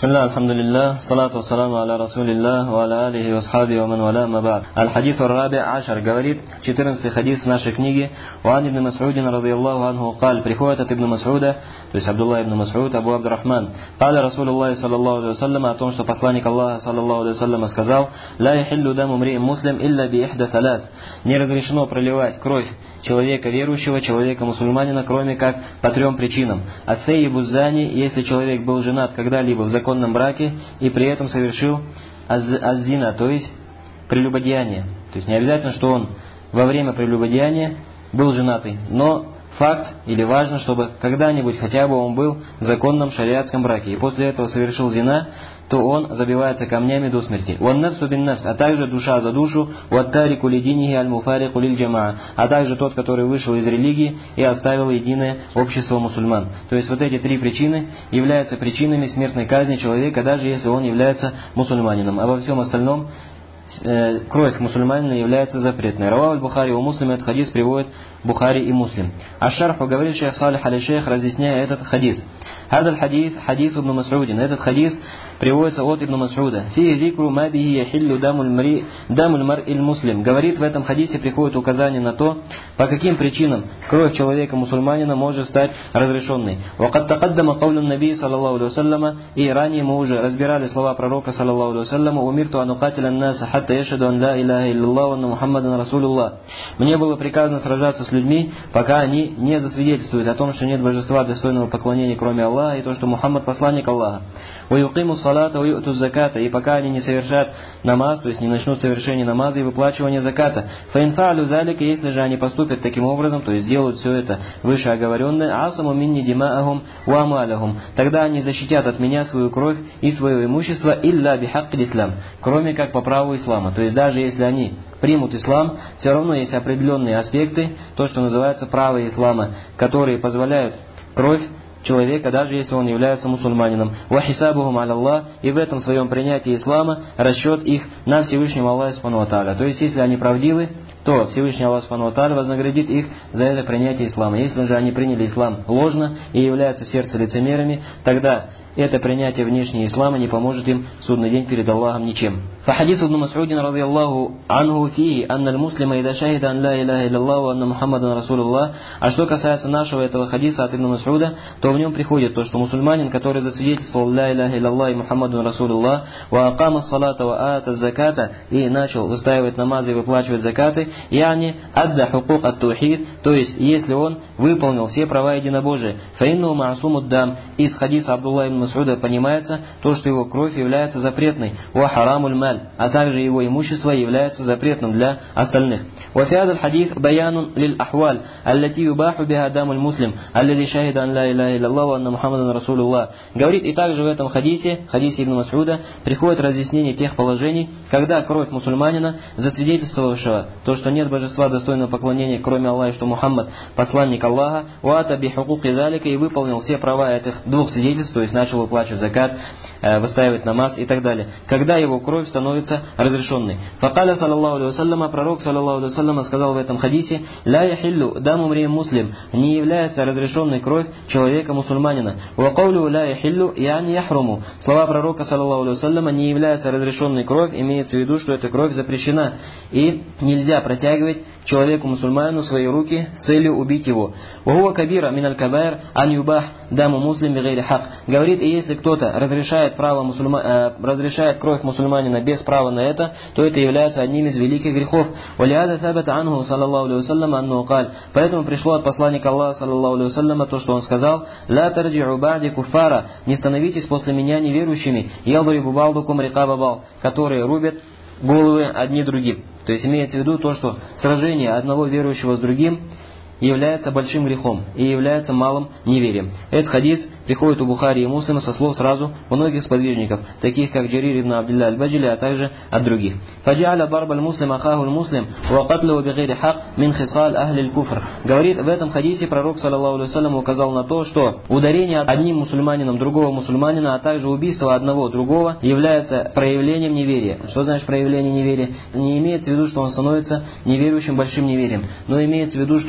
Бисмилля, алхамдулилля, салату вассаламу аля расулилля, ва аля алихи ва асхаби ва ман валя ма ба'д. Аль-хадис ар-раби ашар, говорит 14-й хадис в нашей книге. Уан ибн Мас'удин радийаллаху анху каль, приходит от ибн Мас'уда, то есть Абдулла ибн Мас'уд, Абу Абдурахман. Каля Расулуллахи саллаллаху алейхи вассалям, о том, что посланник Аллаха саллаллаху алейхи вассалям сказал: ла яхиллу даму мри'ин муслим илля би ихда салат. Не разрешено проливать кровь человека верующего, человека мусульманина, кроме как по 3 причинам. Ат-саййибу зани, если человек был женат когда-либо в законном браке и при этом совершил аз-зина, то есть прелюбодеяние. То есть не обязательно, что он во время прелюбодеяния был женатый, но факт или важно, чтобы когда-нибудь хотя бы он был в законном шариатском браке и после этого совершил зина, то он забивается камнями до смерти. «Уан-нафсу бин-нафс», а также душа за душу, «уат-тарику ли-динихи аль-муфарику лиль-джамаа», а также тот, который вышел из религии и оставил единое общество мусульман. То есть вот эти 3 причины являются причинами смертной казни человека, даже если он является мусульманином. А во всем остальном кровь мусульманина является запретной. Равах аль-Бухари у Муслима, этот хадис приводит Бухари и Муслим. Аш-Шарху, говорит шейх Салих аль-Шейх, разъясняя этот хадис. Хадаль хадис, хадис ибн Мас'удин. Этот хадис приводится от ибн Мас'уда. Фи зикру ма бихи яхиллу дамуль мар'иль муслим. Говорит, в этом хадисе приходит указание на то, по каким причинам кровь человека-мусульманина может стать разрешенной. Вакад такаддама каулю наби саллаллаху алейхи вассаляма, и ранее мы уже разбирали слова пророка саллаллаху алейхи вассаляма: умирту ан уқатиля ан-наса хатта яшхаду ан ла илляха илляллах ва анна Мухаммадан расулуллах. Мне было приказано сражаться с людьми, пока они не засвидетельствуют о том, что нет божества достойного поклонения, кроме Аллаха, и то, что Мухаммад посланник Аллаха. «Уюқиму салата, уюту заката», и пока они не совершат намаз, то есть не начнут совершение намаза и выплачивание заката. «Фаинфа'алю залика», если же они поступят таким образом, то есть сделают все это вышеоговоренное, «асаму минни дима'ахум ва амалахум», тогда они защитят от меня свою кровь и свое имущество, «илля бихакки ислам», кроме как по праву ислама. То есть даже если они примут ислам, все равно есть определенные аспекты, то, что называется право ислама, которые позволяют кровь человека, даже если он является мусульманином. «Вахисабухум аляллах», и в этом своем принятии ислама расчет их на Всевышнего Аллаха субхану ва тааля. То есть если они правдивы, то Всевышний Аллах субхану ва тааля вознаградит их за это принятие ислама. Если же они приняли ислам ложно и являются в сердце лицемерами, тогда это принятие внешнего ислама не поможет им в судный день перед Аллахом ничем. فحديث ابن مسعود رضي الله عنه فيه أن المسلم إذا شهد أن لا إله إلا الله وأن محمدا رسول الله. А что касается нашего этого хадиса от Ибн Мас'уда, то в нем приходит то, что мусульманин, который засвидетельствовал ля иляха илляллах и Мухаммадан расулуллах, ва акама салата ва ата заката, и начал выстаивать намазы и выплачивать закаты, яни адда хукук ат-тухид, то есть если он выполнил все права единобожия, фаинну маасумуд дам, из хадиса Абдулла ибн Мас'уда понимается то, что его кровь является запретной, ва харамуль маль, а также его имущество является запретным для остальных. وفي هذا الحديث بيان للأحوال التي يباح بها دم المسلم الذي شهد أن لا إله إلا الله وأن محمدا رسول الله. Говорит, и также в этом хадисе Ибн Мас'уда, приходит разъяснение тех положений, когда кровь мусульманина, засвидетельствовавшего то, что нет божества достойного поклонения, кроме Аллаха, и что Мухаммад посланник Аллаха, уата би хукуки залика, и выполнил все права этих 2 свидетельств, то есть начал выплачивать закат, выстаивать намаз и так далее, когда его кровь становится разрешенной. Факаля саллаллаху алейхи вассаляма, пророк саллаллаху алейхи вассаляма сказал в этом хадисе: ля яхиллу даму мри'ин муслим, не является разрешенной кровь человека мусульманина. Ва каулю ля яхиллу яни яхруму, слова пророка саллаллаху алейхи вассаляма, не является разрешенной кровь, имеется в виду, что эта кровь запрещена и нельзя протягивать человеку мусульманину свои руки с целью убить его. Вахуа кабира миналь кабаир ан юбах даму муслим бигайри хак. Говорит, и если кто-то разрешает кровь мусульманина без права на это, то это является одним из великих грехов. Валиада сабата анху саллаллаху алейхи вассалям анну каль. Поэтому пришло от посланника Аллаха саллаллаху алейхи вассаляма то, что он сказал: ла тарджи'у ба'ди куффара, не становитесь после меня неверующими, ялдрибу балдукум рикаба бал, которые рубят головы одни другим. То есть имеется в виду то, что сражение одного верующего с другим является большим грехом и является малым неверием. Этот хадис приходит у Бухари и Муслима со слов сразу многих сподвижников, таких как Джарир ибн Абдилля аль-Баджили, а также от других. «Фаджа'аля дарба аль-муслим ахаху аль-муслим ва катлаху бигайри хак мин хисаль ахли аль-куфр». Говорит, в этом хадисе пророк саллаллаху алейхи вассалям указал на то, что ударение одним мусульманином другого мусульманина, а также убийство одного другого является проявлением неверия. Что значит проявление неверия? Не имеется в виду, что он становится неверующим большим неверием, но имеется в виду, что убийство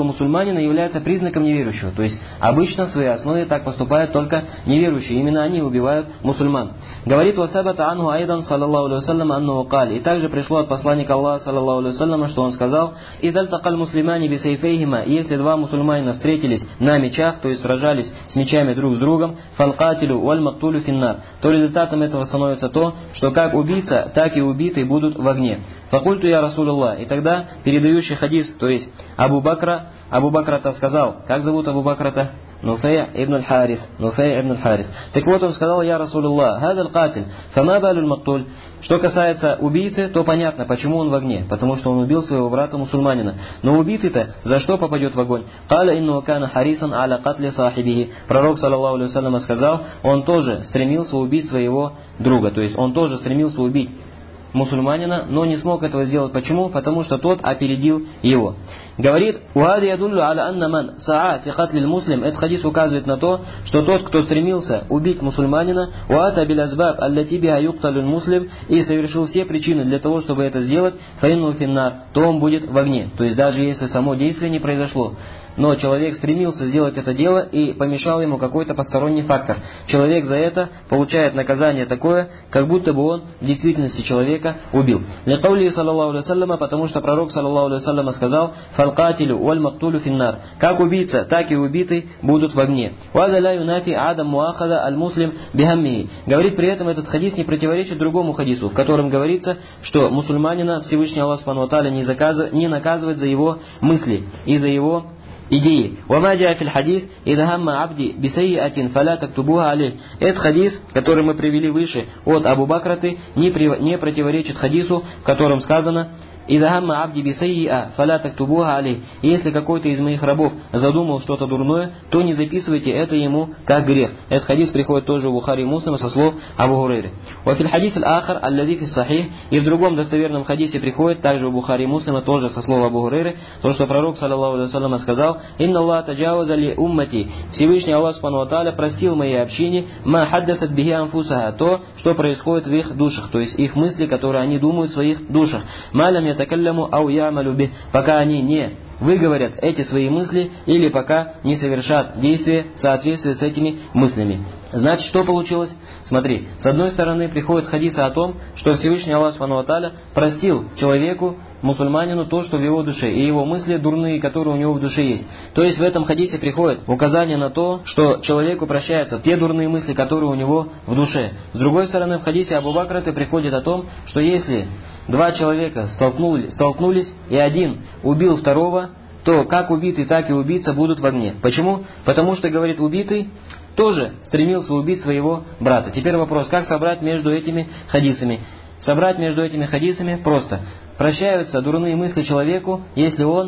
мусульманина является признаком неверующего. То есть обычно в своей основе так поступают только неверующие. Именно они убивают мусульман. Говорит васабата анху айдан саллаллаху алейхи вассалям аннаху кали. И также пришло от посланника Аллаха саллаллаху алейхи вассаляма, что он сказал: идаль такаль муслимани бисайфейхима. Если два мусульманина встретились на мечах, то есть сражались с мечами друг с другом, фалкатилю валь мактулю финнар, то результатом этого становится то, что как убийца, так и убитый будут в огне. Факульту я Расулуллах. И тогда передающий хадис, то есть Абу Бакра-то сказал, как зовут Абу Бакра-то? Нуфей ибн аль-Харис. Так вот он сказал: я Расулуллах, хадаль катиль, фама балюль мактуль. Что касается убийцы, то понятно, почему он в огне. Потому что он убил своего брата мусульманина. Но убитый-то за что попадет в огонь? Каля инну кана харисан аля катли сахибихи. Пророк, саллаллаху алейхи вассалям, сказал, он тоже стремился убить своего друга. То есть он тоже стремился убить мусульманина, но не смог этого сделать. Почему? Потому что тот опередил его. Говорит, «Уади ядуллю аля анна ман саа фи катлиль муслим». Этот хадис указывает на то, что тот, кто стремился убить мусульманина, «Уата биль азбаб аллати биха юкталюль муслим», и совершил все причины для того, чтобы это сделать, «фаинну финнар», то он будет в огне. То есть даже если само действие не произошло, но человек стремился сделать это дело и помешал ему какой-то посторонний фактор. Человек за это получает наказание такое, как будто бы он в действительности человека убил. Ликаули саллаллаху алейхи вассаляма, потому что пророк саллаллаху алейхи вассаляма сказал: фалкатилю валь мактулю финнар. Как убийца, так и убитый будут в огне. Вада ла юнафи адам муахада аль муслим бихаммихи. Говорит при этом, этот хадис не противоречит другому хадису, в котором говорится, что мусульманина Всевышний Аллах субхану ва тааля не наказывает за его мысли и за его идеи. وَمَا جَاءَ فِي الْحَدِيثِ إِذَا هَمَّ عَبْدِي بِسَيِّئَةٍ فَلَا تَكْتُبُوهَا عَلَيْهِ. Этот хадис, который мы привели выше от Абу Бакраты, не противоречит хадису, в котором сказано: «Ида хамма абди бисайиа, фаля тактубуха алей». Если какой-то из моих рабов задумал что-то дурное, то не записывайте это ему как грех. Этот хадис приходит тоже в Бухари и Муслима со слов Абу Гурейры. «Вафиль хадис аль-ахар аллади фи сахих». И в другом достоверном хадисе приходит также в Бухари и Муслима тоже со слов Абу Гурейры, то, что пророк саллаллаху алейхи вассалям сказал: «Инна Аллах таджаваза ли уммати». Всевышний Аллах субхану ва тааля простил моей общине ма хаддасат бихи анфусаха, то, что происходит в их душах, то есть их мысли, которые они думают в своих душах. Малям ятакалляму ау ямалю бих, пока они не выговорят эти свои мысли или пока не совершат действия в соответствии с этими мыслями. Значит, что получилось? Смотри, с одной стороны приходит хадис о том, что Всевышний Аллах субхану ва тааля простил человеку, мусульманину, то, что в его душе, и его мысли дурные, которые у него в душе есть. То есть в этом хадисе приходит указание на то, что человеку прощаются те дурные мысли, которые у него в душе. С другой стороны, в хадисе Абу Бакраты приходит о том, что если два человека столкнулись, и один убил второго, то как убитый, так и убийца будут в огне. Почему? Потому что, говорит, убитый тоже стремился убить своего брата. Теперь вопрос, как собрать между этими хадисами? Собрать между этими хадисами просто. Прощаются дурные мысли человеку, если он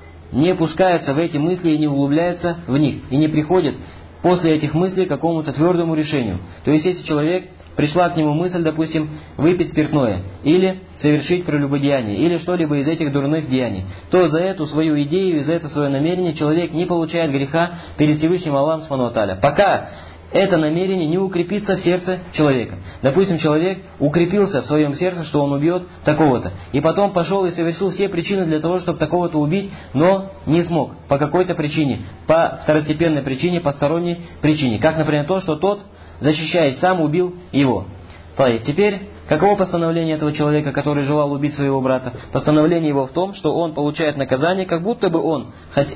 не пускается в эти мысли и не углубляется в них, и не приходит после этих мыслей к какому-то твердому решению. То есть, если человек пришла к нему мысль, допустим, выпить спиртное, или совершить прелюбодеяние, или что-либо из этих дурных деяний, то за эту свою идею и за это свое намерение человек не получает греха перед Всевышним Аллахом субхану ва тааля, пока это намерение не укрепится в сердце человека. Допустим, человек укрепился в своем сердце, что он убьет такого-то, и потом пошел и совершил все причины для того, чтобы такого-то убить, но не смог по какой-то причине, по второстепенной причине, посторонней причине. Как, например, то, что тот, защищаясь сам, убил его. Теперь, каково постановление этого человека, который желал убить своего брата? Постановление его в том, что он получает наказание, как будто бы он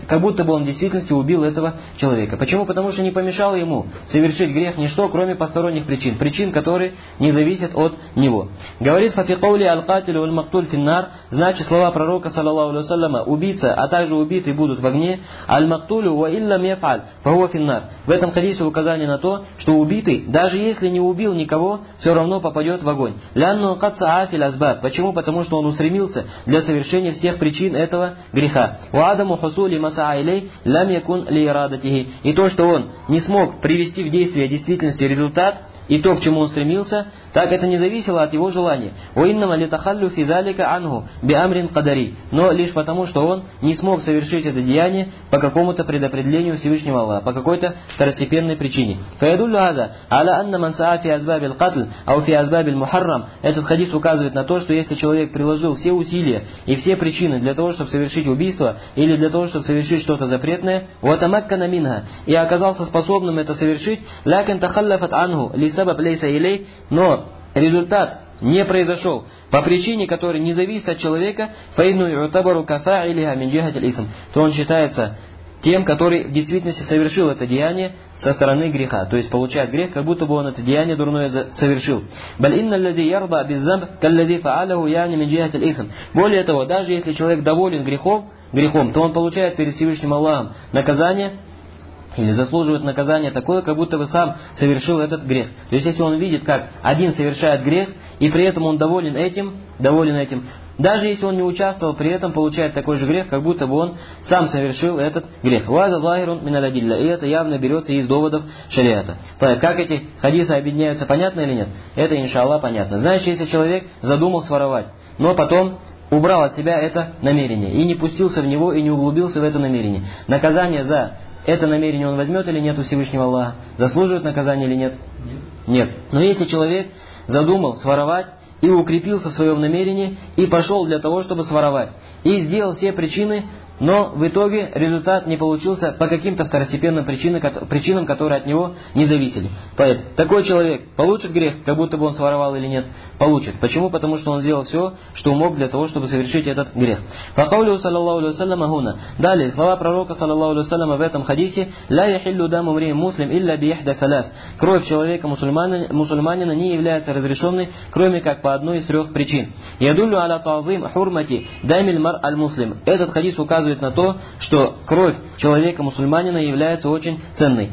в действительности убил этого человека. Почему? Потому что не помешало ему совершить грех ничто, кроме посторонних причин, которые не зависят от него. Говорит фафи каули аль-катилю аль-мактуль финнар, значит слова пророка саллаллаху алейхи вассаляма: убийца, а также убитый будут в огне, аль-мактулю ва иллам яфаль фахуа финнар. В этом хадисе указание на то, что убитый, даже если не убил никого, все равно попадет в огонь. Лянну катса афиль азбаб. Почему? Потому что он устремился для совершения всех причин этого греха. Ва адаму хусули масаа илей лям якун ли ирадатихи. И то, что он не смог привести в действие действительности результат, и то, к чему он стремился, так это не зависело от его желания. «Уиннама литахаллю фи залика анху би амрин кадари». Но лишь потому, что он не смог совершить это деяние по какому-то предопределению Всевышнего Аллаха, по какой-то второстепенной причине. «Фаядуллю ада аля анна ман саа фи азбабил катл ау фи азбабил мухаррам мухаррам. Этот хадис указывает на то, что если человек приложил все усилия и все причины для того, чтобы совершить убийство или для того, чтобы совершить что-то запретное, ватамаккана минха, и оказался способным это совершить, лякин тахаллафат анху лисабаб лейса илей, но результат не произошел по причине, которая не зависит от человека, фаину ю'табару кафа'илиха мин джихатил исм, то он считается тем, который в действительности совершил это деяние со стороны греха, то есть получает грех, как будто бы он это деяние дурное совершил. Более того, даже если человек доволен грехом, то он получает перед Всевышним Аллахом наказание, или заслуживает наказание такое, как будто бы сам совершил этот грех. То есть, если он видит, как один совершает грех, и при этом он доволен этим, даже если он не участвовал, при этом получает такой же грех, как будто бы он сам совершил этот грех. И это явно берется из доводов шариата. Так, как эти хадисы объединяются, понятно или нет? Это, иншаллах, понятно. Значит, если человек задумал своровать, но потом убрал от себя это намерение, и не пустился в него, и не углубился в это намерение, наказание за это намерение он возьмет или нет у Всевышнего Аллаха? Заслуживает наказание или нет? Нет. Но если человек задумал своровать и укрепился в своем намерении и пошел для того, чтобы своровать, и сделал все причины, но в итоге результат не получился по каким-то второстепенным причинам, которые от него не зависели. Поэтому такой человек получит грех, как будто бы он своровал или нет? Получит. Почему? Потому что он сделал все, что мог для того, чтобы совершить этот грех. Факаулю саллаллаху алейхи вассалям гуна. Далее, слова пророка саллаллаху алейхи вассалям в этом хадисе: «Ла яхиллю даму мрии муслим илля биихда саляс». Кровь человека мусульманина не является разрешенной, кроме как по одной из трех причин. Ядуллю аля та'зим хурмати дамиль мар аль-муслим. Этот хадис указывает на то, что кровь человека-мусульманина является очень ценной.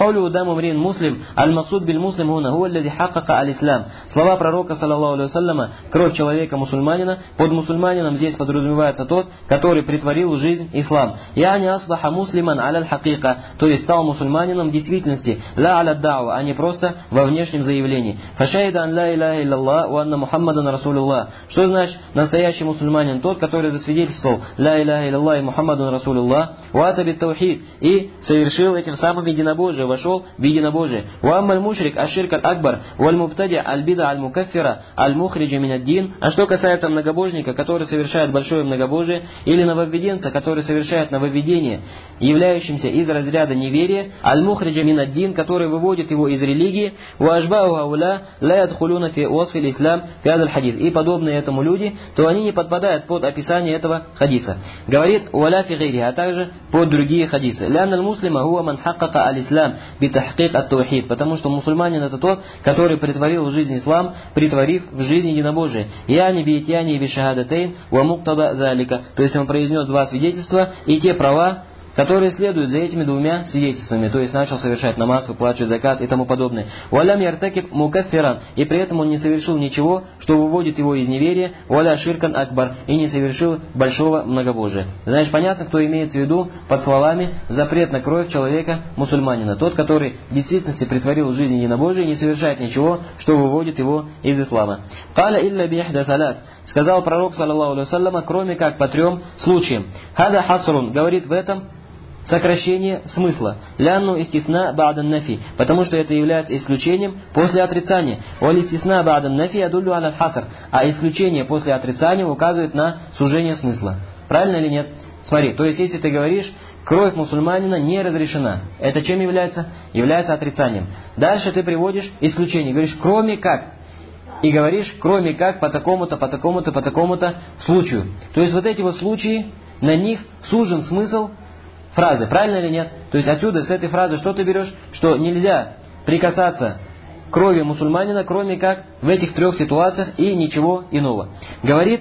Слова пророка, саллаллаху алейхи вассаляма, кровь человека-мусульманина, под мусульманином здесь подразумевается тот, который претворил в жизнь ислам. Яни асбаха муслиман аля хакика, то есть стал мусульманином в действительности, ла аля дау, а не просто во внешнем заявлении. Фашайда ан ла илляха илляллах ва анна Мухаммадан расулуллах. Что значит настоящий мусульманин? Тот, который засвидетельствовал ла илляха илляллах Мухаммаду Расулуллах, уата бит таухид, и совершил этим самым единобожие, вошел в единобожие. Уаммаль мушрик аширк аль-акбар, валь мубтади аль-бида аль-мукаффира, аль-мухриджи минад-дин. А что касается многобожника, который совершает большое многобожие, или нововведенца, который совершает нововведение, являющимся из разряда неверия, аль-мухриджи минад-дин, который выводит его из религии, уажбау ауля ла ядхулуна фи уасфи ислам фи адаль хадис, и подобные этому люди, то они не подпадают под описание этого хадиса. Говорит ولا في غيرها, а также под другие хадисы. لأن المسلم هو من حقق الإسلام بتحقيق التوحيد, потому что мусульманин это тот, который притворил в жизнь ислам, притворив в жизнь единобожие. يعني بإتيانه بشهادتين ومقتضى ذلك, то есть он произнес два свидетельства и те права, которые следуют за этими двумя свидетельствами, то есть начал совершать намаз, выплачивать закат и тому подобное. «Валям яртакиб мукаффиран», и при этом он не совершил ничего, что выводит его из неверия, «Валя ширкан акбар», и не совершил большого многобожия. Значит, понятно, кто имеется в виду под словами запрет на кровь человека-мусульманина. Тот, который в действительности притворил в жизни единобожие и не совершает ничего, что выводит его из ислама. «Каля илля биихда салят», сказал пророк, саллаллаху алейхи вассаляма, кроме как по трем случаям. «Хада хасрун», говорит в этом сокращение смысла. Лянну истисна ба'дан нафи, потому что это является исключением после отрицания. Валь истисна ба'дан нафи адуллю аля хаср, а исключение после отрицания указывает на сужение смысла. Правильно или нет? Смотри, то есть если ты говоришь, кровь мусульманина не разрешена, это чем является? Является отрицанием. Дальше ты приводишь исключение, говоришь, кроме как. И говоришь, кроме как по такому-то, по такому-то, по такому-то случаю. То есть вот эти вот случаи, на них сужен смысл фразы, правильно или нет? То есть отсюда, с этой фразы, что ты берешь? Что нельзя прикасаться к крови мусульманина, кроме как в этих трех ситуациях и ничего иного. Говорит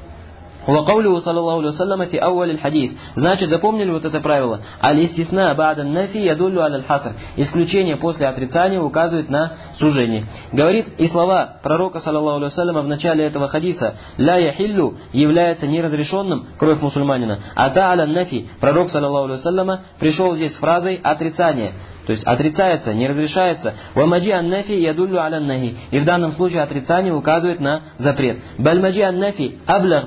وقوله صلى الله عليه وسلم في أول الحديث. Значит, запомнили вот это правило? Аль-истисна ба'дан нафи ядуллю аль-хаср. Исключение после отрицания указывает на сужение. Говорит, и слова пророка саллаллаху алейхи вассаляма в начале этого хадиса ля яхиллю является неразрешенным кровь мусульманина. А та'аля нафи. Пророк саллаллаху алейхи вассаляма пришел здесь с фразой отрицание. То есть отрицается, не разрешается. Вамаджи ан-нафи ядуллю аля-нахи. И в данном случае отрицание указывает на запрет. Бальмаджи ан-нафи аблах мин муджар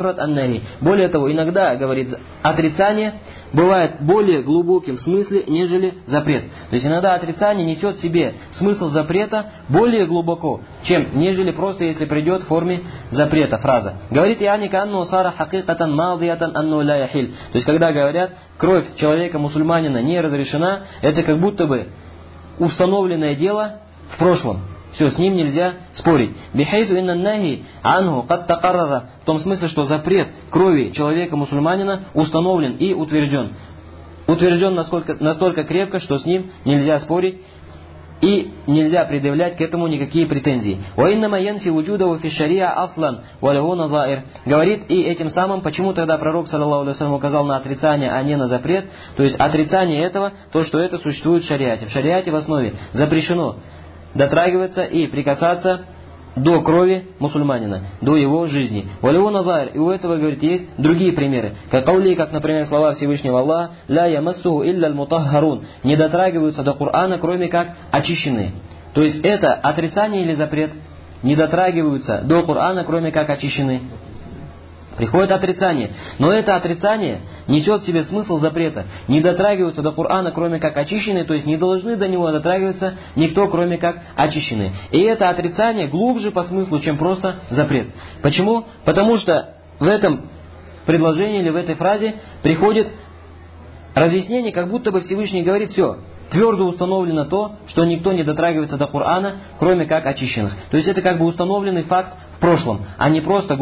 муджаррад ан-нахи. Более того, иногда, говорит, отрицание бывает более глубоким в смысле, нежели запрет. То есть иногда отрицание несет в себе смысл запрета более глубоко, чем нежели просто если придет в форме запрета фраза. Говорит Яника анну сара хакикатан малдиятан анну ля яхиль. То есть когда говорят, кровь человека-мусульманина не разрешена, это как будто бы установленное дело в прошлом. Все, с ним нельзя спорить. Бихайсу инна нахи анху кад такаррара. В том смысле, что запрет крови человека-мусульманина установлен и утвержден. Утвержден настолько крепко, что с ним нельзя спорить и нельзя предъявлять к этому никакие претензии. Уиннама янфи вуджудаху фи шариа аслан ва лаху назаир. Говорит, и этим самым, почему тогда пророк, саллаллаху алейхи вассалям, указал на отрицание, а не на запрет? То есть отрицание этого, то, что это существует в шариате. В шариате в основе запрещено дотрагиваться и прикасаться до крови мусульманина, до его жизни. Валю назайр, и у этого, говорит, есть другие примеры. Как каули, как, например, слова Всевышнего Аллаха, ля ямассуху илля аль-мутаххарун, не дотрагиваются до Корана, кроме как очищенные. То есть это отрицание или запрет? Не дотрагиваются до Корана, кроме как очищенные. Приходит отрицание, но это отрицание несет в себе смысл запрета. Не дотрагиваются до Корана, кроме как очищенные, то есть не должны до него дотрагиваться никто, кроме как очищенные. И это отрицание глубже по смыслу, чем просто запрет. Почему? Потому что в этом предложении или в этой фразе приходит разъяснение, как будто бы Всевышний говорит: все, твердо установлено то, что никто не дотрагивается до Корана, кроме как очищенных. То есть это как бы установленный факт в прошлом, а не просто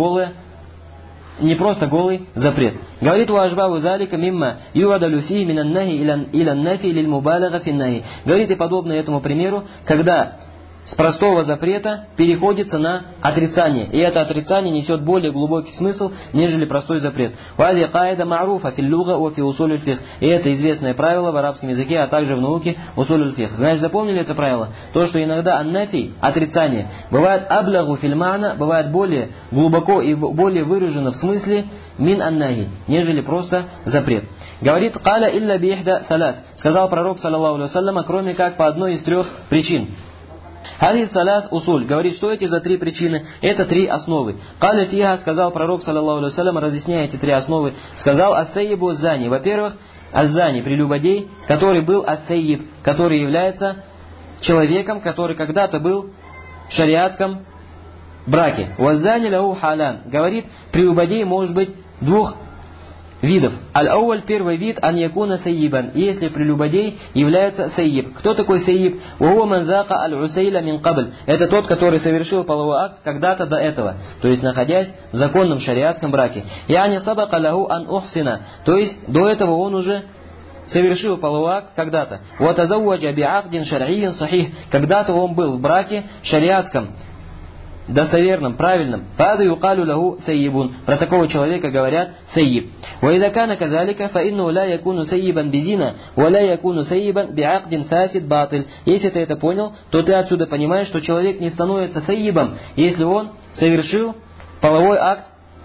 голый запрет. Говорит уажбаву залика мимма юадалю фи минан нахи илян нафи лиль мубалага фин нахи. Говорит и подобно этому примеру, когда с простого запрета переходится на отрицание. И это отрицание несет более глубокий смысл, нежели простой запрет. И это известное правило в арабском языке, а также в науке усуль фих. Знаешь, запомнили это правило? То, что иногда аннафи, отрицание, бывает аблягу фильмана, бывает более глубоко и более выражено в смысле мин аннахи, нежели просто запрет. Говорит, каля илля биихда салат. Сказал пророк, саллаллаху алейхи вассалям, кроме как по одной из трех причин. Хадис салат усуль. Говорит, что эти за три причины? Это три основы. Каля фиха, сказал пророк, саллаллаху алейхи вассалям, разъясняя эти три основы, сказал ас-сайибу аз-зани. Во-первых, аз-зани, прелюбодей, который был ас-сайиб, который является человеком, который когда-то был в шариатском браке. Уаз-зани лаху халян. Говорит, прелюбодей может быть двух видов. Аль-ауаль, первый вид, ан якуна сайибан, если прелюбодей является сайиб. Кто такой сайиб? Ухуа манзака аль-усайля мин кабль. Это тот, который совершил половой акт когда-то до этого, то есть находясь в законном шариатском браке. Яни сабака лаху ан ухсина, то есть до этого он уже совершил половой акт когда-то. Ватазауаджа би'ахдин шар'ийин сахих, когда-то он был в браке шариатском, достоверным, правильным. Фаду юкалю лаху сайибун. Про такого человека говорят сайиб. Ва иза кана казалика, фа инну ла якуну сайибан безина, ва ла якуну сайибан би'акдин фасид батиль. Если ты это понял, то ты отсюда понимаешь, что человек не становится сайибом, если он совершил половой акт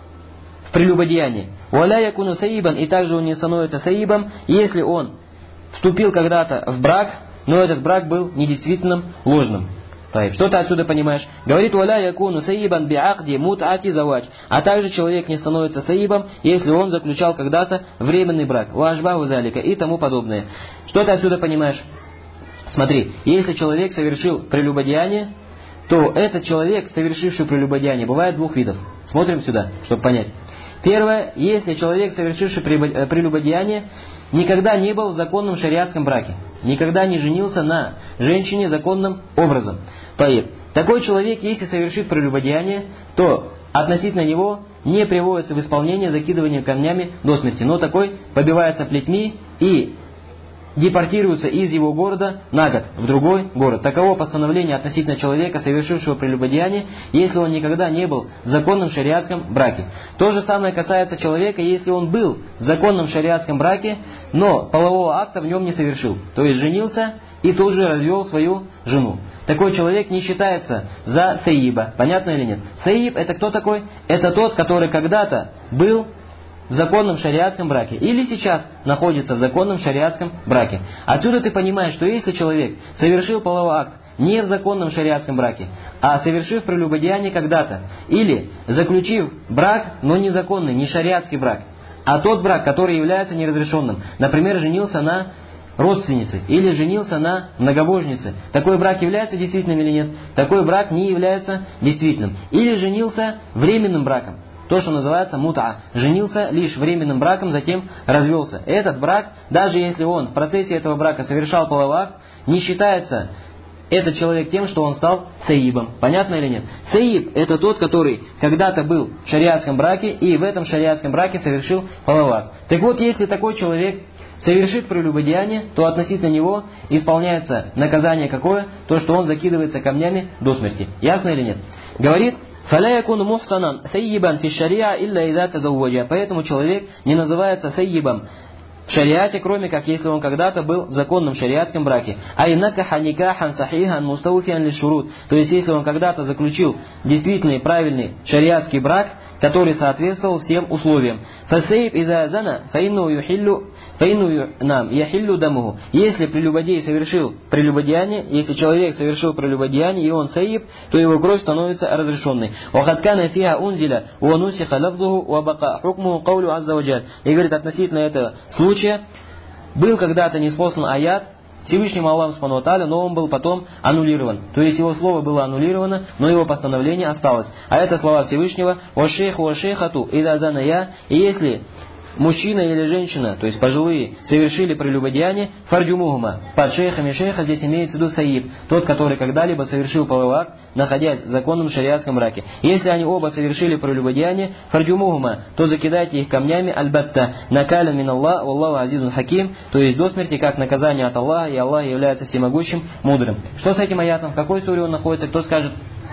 в прелюбодеянии. Ва ла якуну сайибан, и также он не становится сайибом, если он вступил когда-то в брак, но этот брак был недействительным, ложным. Что ты отсюда понимаешь? Говорит, «Валя якуну саибан би'ахди мут'ати завач». А также человек не становится саибом, если он заключал когда-то временный брак. «Уажбаху залика» и тому подобное. Что ты отсюда понимаешь? Смотри, если человек совершил прелюбодеяние, то этот человек, совершивший прелюбодеяние, бывает двух видов. Смотрим сюда, чтобы понять. Первое, если человек, совершивший прелюбодеяние, никогда не был в законном шариатском браке, никогда не женился на женщине законным образом. Такой человек, если совершит прелюбодеяние, то относительно него не приводится в исполнение закидывание камнями до смерти, но такой побивается плетьми и депортируется из его города на год в другой город. Таково постановление относительно человека, совершившего прелюбодеяние, если он никогда не был в законном шариатском браке. То же самое касается человека, если он был в законном шариатском браке, но полового акта в нем не совершил. То есть женился и тут же развел свою жену. Такой человек не считается за саиба. Понятно или нет? Саиб — это кто такой? Это тот, который когда-то был в законном шариатском браке или сейчас находится в законном шариатском браке. Отсюда ты понимаешь, что если человек совершил половой акт не в законном шариатском браке, а совершив прелюбодеяние когда-то, или заключив брак, но незаконный, не шариатский брак, а тот брак, который является неразрешенным, например, женился на родственнице или женился на многобожнице, такой брак является действительным или нет? Такой брак не является действительным. Или женился временным браком, то, что называется мут'a, женился лишь временным браком, затем развелся. Этот брак, даже если он в процессе этого брака совершал половой акт, не считается этот человек тем, что он стал саибом. Понятно или нет? Саиб – это тот, который когда-то был в шариатском браке и в этом шариатском браке совершил половой акт. Так вот, если такой человек совершит прелюбодеяние, то относительно него исполняется наказание какое? То, что он закидывается камнями до смерти. Ясно или нет? Говорит: «Фаля якуну мухсанан сайибан фи шариа илля иза тазавваджа». Поэтому человек не называется сайибом в шариате, кроме как если он когда-то был в законном шариатском браке. Айнакаха никахан сахихан мустауфиан лишурут. То есть, если он когда-то заключил действительный правильный шариатский брак, который соответствовал всем условиям. Фасейб иза зана фаинну яхиллу дамуху. Если прелюбодей совершил прелюбодеяние, если человек совершил прелюбодеяние и он саиб, то его кровь становится разрешенной. Вахаткана фиха унзиля уанусиха лафзуху вабака хукмуху каулю азза ваджаль. И говорит, относительно этого случая был когда-то ниспослан аят Всевышнему Аллаху Субхану ва Тааля, но он был потом аннулирован. То есть его слово было аннулировано, но его постановление осталось. А это слова Всевышнего: «Вашейху вашейхату ида заная». И если мужчина или женщина, то есть пожилые, совершили прелюбодеяние, фарджумухума. Под шейхами шейха здесь имеется в виду саиб, тот, который когда-либо совершил половой акт, находясь в законном шариатском браке. Если они оба совершили прелюбодеяние, фарджумухума, то закидайте их камнями альбатта, накалян мин Аллах, валлаху азизун хаким, то есть до смерти, как наказание от Аллаха, и Аллах является всемогущим, мудрым. Что с этим аятом? В какой суре он находится? Кто скажет?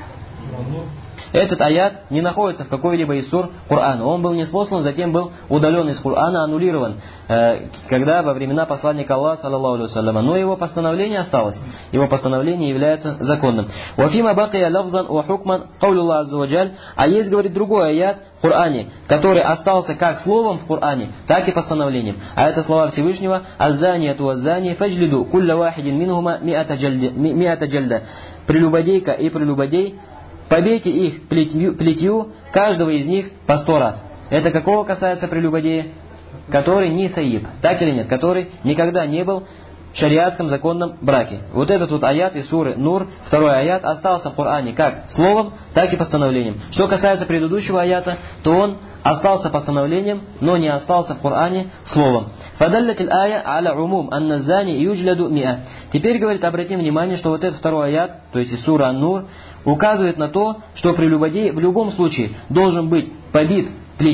Этот аят не находится в какой-либо из сур Корана. Он был ниспослан, затем был удален из Корана, аннулирован, когда во времена посланника Аллаха, саллаллаху алейхи ва саллям. Но его постановление осталось. Его постановление является законным. «Вафима бакия лафзан ва хукман каулюллах азза ва джаль». А есть, говорит, другой аят в Коране, который остался как словом в Коране, так и постановлением. А это слова Всевышнего: «Аззанияту аззани фаджлиду кулля вахидин минхума миата джальда». Прелюбодейка и прелюбодей, побейте их плетью, каждого из них по 100 раз. Это какого касается прелюбодея? Который не саиб. Так или нет? Который никогда не был в шариатском законном браке. Вот этот вот аят из суры Нур, второй аят, остался в Коране как словом, так и постановлением. Что касается предыдущего аята, то он остался постановлением, но не остался в Коране словом. Фадаллатил ая аля умум анна зани юджладу миа. Теперь, говорит, обратим внимание, что вот этот второй аят, то есть из суры Ан-Нур, указывает на то, что прелюбодей в любом случае должен быть побит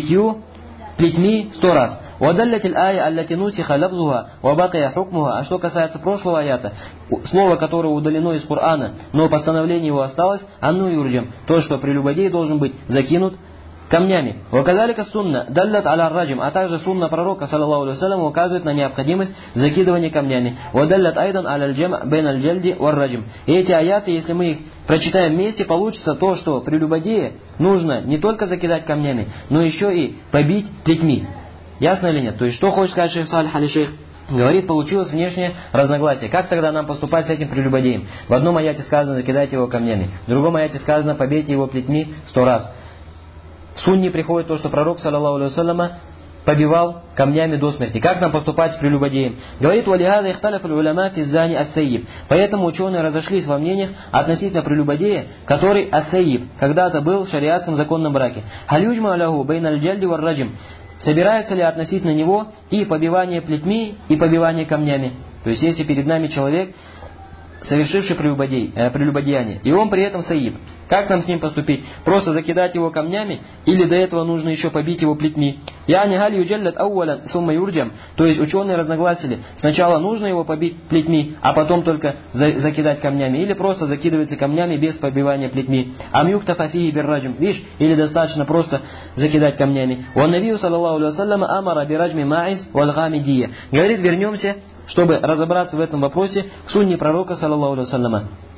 плетьми 100 раз. Вадаллатил ая аллати нусиха лафзуха ва бакия хукмуха. А что касается прошлого аята, слово, которое удалено из Корана, но постановление его осталось, анну юрджам, то, что прелюбодей должен быть закинут камнями. Ваказалика сунна даллат аля раджим, а также сунна пророка, саллаллаху алейхи ва саллям, указывает на необходимость закидывания камнями. Вадаллат айдан аля джама бен аль джальди вар раджим. И эти аяты, если мы их прочитаем вместе, получится то, что прелюбодея нужно не только закидать камнями, но еще и побить плетьми. Ясно или нет? То есть, что хочет сказать шейх Салих аль-Шейх? Говорит, получилось внешнее разногласие. Как тогда нам поступать с этим прелюбодеем? В одном аяте сказано: закидайте его камнями. В другом аяте сказано: побейте его плетьми 100 раз. В сунне приходит то, что пророк, саллаллаху алейхи ва саллям, побивал камнями до смерти. Как нам поступать с прелюбодеем? Говорит: «Валихада ихталяф уляма фи зани ас-сайиб». Поэтому ученые разошлись во мнениях относительно прелюбодея, который ас-сайиб, когда-то был в шариатском законном браке. Халюджма аляху бейн аль-джальди вар раджим. Собирается ли относительно него и побивание плетьми, и побивание камнями? То есть, если перед нами человек, совершивший прелюбодеяние, и он при этом саиб, как нам с ним поступить? Просто закидать его камнями, или до этого нужно еще побить его плетьми? Яни галь юджаллат ауалян сумма юрджам. То есть ученые разногласили: сначала нужно его побить плетьми, а потом только закидать камнями, или просто закидывается камнями без побивания плетьми. Ам юктафа фихи бирраджм, видишь, или достаточно просто закидать камнями. Уан набию саллаллаху алейхи ва саллям амара бираджми маис вал гамидия. Говорит, вернемся, чтобы разобраться в этом вопросе, к сунне пророка, саллаллаху алейхи ва саллям.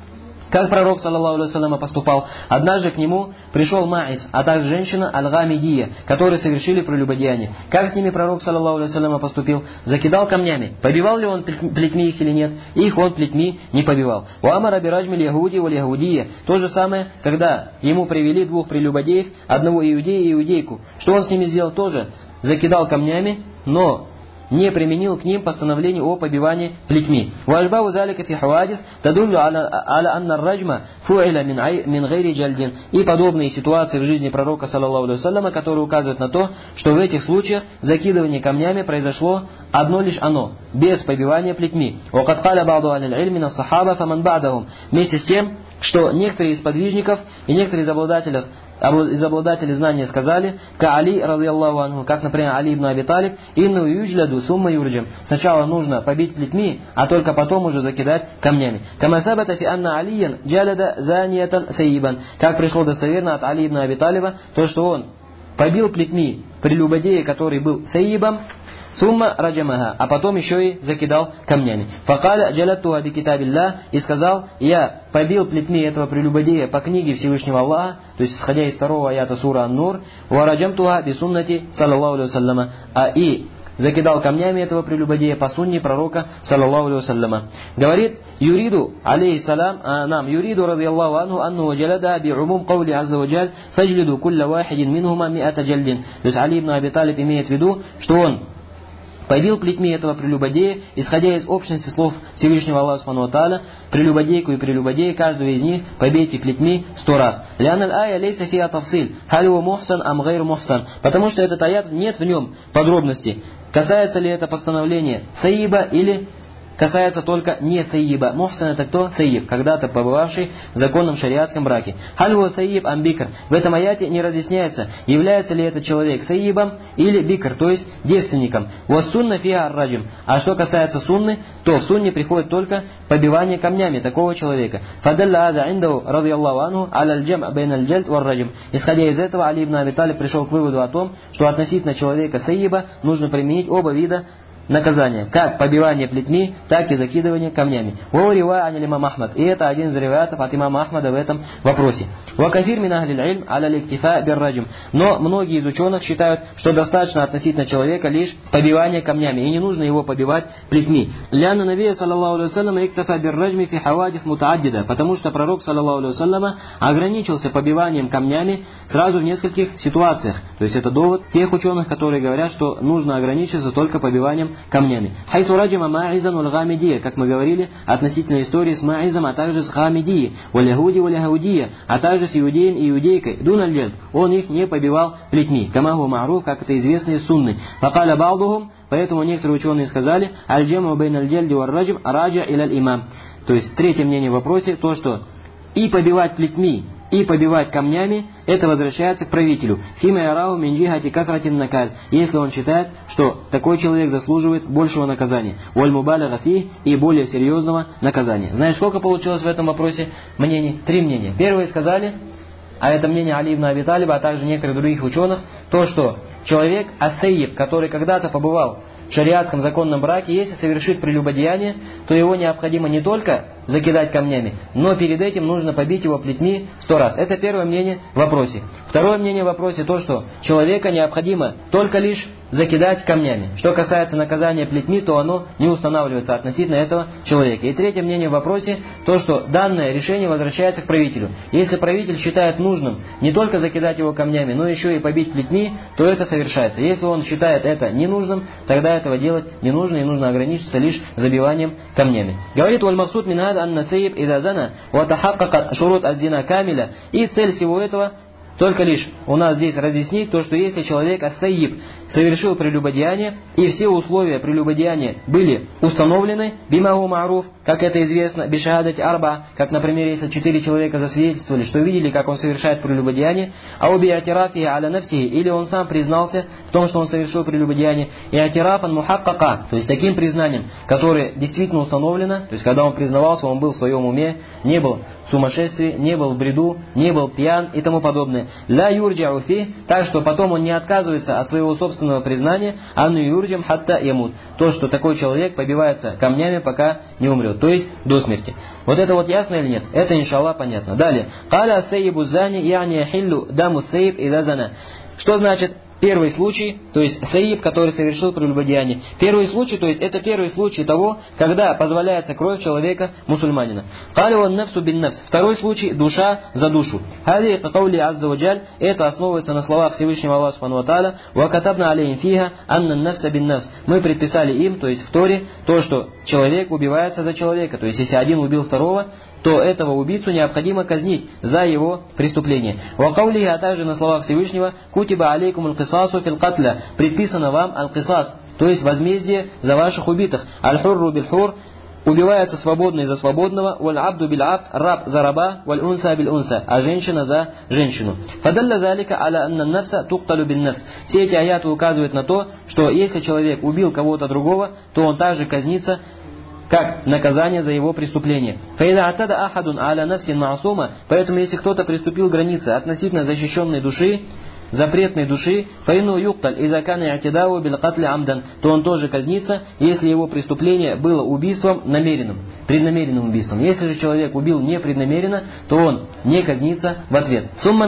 Как пророк, саллаллаху алейхи вассалям, поступал? Однажды к нему пришел Маис, а также женщина Аль-Гамидия, которые совершили прелюбодеяние. Как с ними пророк, саллаллаху алейхи вассалям, поступил? Закидал камнями. Побивал ли он плетьми их или нет? Их он плетьми не побивал. Уамара бираджмиль Яхуди валь Яхудия. То же самое, когда ему привели двух прелюбодеев, одного иудея и иудейку. Что он с ними сделал? Тоже закидал камнями, но не применил к ним постановление о побивании плетьми. وَأَشْبَهُ ذَلِكَ فِي حَوَادِثٍ تَدُلُّ عَلَى أَنَّ الرَّجْمَ فُعِلَ مِنْ غَيْرِ جَلْدٍ. И подобные ситуации в жизни пророка, саллаллаху алейхи вассаляма, которые указывают на то, что в этих случаях закидывание камнями произошло одно лишь оно, без побивания плетьми. وَقَدْ قَالَ بَعْضُ أَهْلِ الْعِلْمِ مِنَ الصَّحَابَةِ فَمَنْ бَعْدَهُم. Вместе с тем, что некоторые из подвижников и некоторые из обладателей знания сказали, ка Али, радийаллаху анху, как, например, Али ибн Аби Талиб, инну юджляду сумма юрджам. Сначала нужно побить плетьми, а только потом уже закидать камнями. Кама сабата фи анна Алиян джаляда заниятан сайибан. Как пришло достоверно от Али ибн Аби Талиба, то, что он побил плетьми прелюбодея, который был сайибом, сумма раджамаха, а потом еще и закидал камнями. Факаля джалаттуха би китабилля, и сказал, я побил плетьми этого прелюбодея по книге Всевышнего Аллаха, то есть исходя из 2 аята сура Ан-Нур, ва раджамтуха би суннати саллаллаху алейхи вассаляма, и закидал камнями этого прелюбодея по сунне пророка, саллаллаху алейхи вассаляма. Говорит Юриду, алейхиссалям, Юриду, радийаллаху анху, анну джалада би умум каули азза ва джаль, фаджлиду кулля вахидин минхума миата джальдин. То есть Али ибн Аби Талиб имеет в виду, что он побил плетьми этого прелюбодея, исходя из общности слов Всевышнего Аллаха Субхану ва Тааля, прелюбодейку и прелюбодея, каждого из них побейте плетьми 100 раз. Ляналь ая лейса фиа тавсиль, халю мухсан ам гайр мухсан. Потому что этот аят, нет в нем подробностей. Касается ли это постановление саиба или касается только не саиба. Мухсан это кто? Саиб, когда-то побывавший в законном шариатском браке. Халюва саиб амбикр. В этом аяте не разъясняется, является ли этот человек саибом или бикр, то есть девственником. Вассунна фиа ар-раджим. А что касается сунны, то в сунне приходит только побивание камнями такого человека. Фадалла ада индау радийаллаху анху аля аль-джам бейн аль-джальд вар-раджим. Исходя из этого, Али ибн Аби Талиб пришел к выводу о том, что относительно человека саиба нужно применить оба вида наказание, как побивание плетьми, так и закидывание камнями. И это один из риваятов от имама Ахмада в этом вопросе. Но многие из ученых считают, что достаточно относительно человека лишь побивание камнями, и не нужно его побивать плетьми. Потому что пророк, саллаллаху алейхи вассалям, ограничился побиванием камнями сразу в нескольких ситуациях. То есть это довод тех ученых, которые говорят, что нужно ограничиться только побиванием камнями. Хайсу раджима Ма'изан валь Гамидия, как мы говорили, относительно истории с Ма'изом, а также с Гамидией, валь Яхуди валь Яхудия, а также с иудеем и иудейкой. Дуналь джальд, он их не побивал плетьми. Камаху ма'руф, как это известно из сунны. Факаля ба'духум, поэтому некоторые ученые сказали, аль-джаму бейн аль-джальди валь раджим раджа иляль имам. То есть третье мнение в вопросе, то что и побивать плетьми, и побивать камнями, это возвращается к правителю. Фима ярау минджихати касратин накаль, если он считает, что такой человек заслуживает большего наказания. Уаль мубаляга фи, и более серьезного наказания. Знаешь, сколько получилось в этом вопросе мнений? 3 мнения. Первые сказали, а это мнение Али ибн Аби Талиба, а также некоторых других ученых, то, что человек ас-сайиб, который когда-то побывал в шариатском законном браке, если совершит прелюбодеяние, то его необходимо не только закидать камнями, но перед этим нужно побить его плетьми 100 раз. Это первое мнение в вопросе. Второе мнение в вопросе то, что человека необходимо только лишь закидать камнями. Что касается наказания плетьми, то оно не устанавливается относительно этого человека. И третье мнение в вопросе то, что данное решение возвращается к правителю. Если правитель считает нужным не только закидать его камнями, но еще и побить плетьми, то это совершается. Если он считает это ненужным, тогда этого делать не нужно, и нужно ограничиться лишь забиванием камнями. Говорит Валь-Максуд Минхад ан-Насаиб идазана ватахаккакат шурут аз-зина камиля. И цель всего этого только лишь у нас здесь разъяснить то, что если человек ас-сайиб совершил прелюбодеяние, и все условия прелюбодеяния были установлены, бимаху ма'руф, как это известно, бишахадати арба, как, например, если 4 человека засвидетельствовали, что видели, как он совершает прелюбодеяние, а уби атирафи аля нафсихи, или он сам признался в том, что он совершил прелюбодеяние, и атирафан мухаккака, то есть таким признанием, которое действительно установлено, то есть когда он признавался, он был в своем уме, не был в сумасшествии, не был в бреду, не был пьян и тому подобное. ля юрджиу фи, так что потом он не отказывается от своего собственного признания, анну юрджим хатта ямут, то, что такой человек побивается камнями, пока не умрет, то есть до смерти. Вот это вот ясно или нет? Это иншаллах понятно. Далее. Каля сейбу зани яни яхиллу даму сейб ида зана. Что значит первый случай, то есть сейб, который совершил прелюбодеяние? Первый случай, то есть это первый случай того, когда позволяется кровь человека мусульманина. Каля он нафсу бин нафс. Второй случай, душа за душу. Хади каули азза ваджаль, это основывается на словах Всевышнего Аллаха субхану ва тааля, ва катабна алейхим фиха анна нафса бин нафс. Мы предписали им, то есть в Торе, то, что человек убивается за человека. То есть если один убил второго, то этого убийцу необходимо казнить за его преступление. Вакаулихи, а также на словах Всевышнего, кутиба алейкум аль-кисасу фил катля, предписано вам аль-кисас, то есть возмездие за ваших убитых. Аль-хурру биль-хур, убивается свободный за свободного, валь-абду биль-абд, раб за раба, валь-унса биль-унса, а женщина за женщину. Фадалля залика аля анна нафса тукталю бин-нафс. Все эти аяты указывают на то, что если человек убил кого-то другого, то он также казнится как наказание за его преступление. Поэтому если кто-то приступил к границе относительно защищенной души, запретной души, то он тоже казнится, если его преступление было убийством намеренным, преднамеренным убийством. Если же человек убил непреднамеренно, то он не казнится в ответ.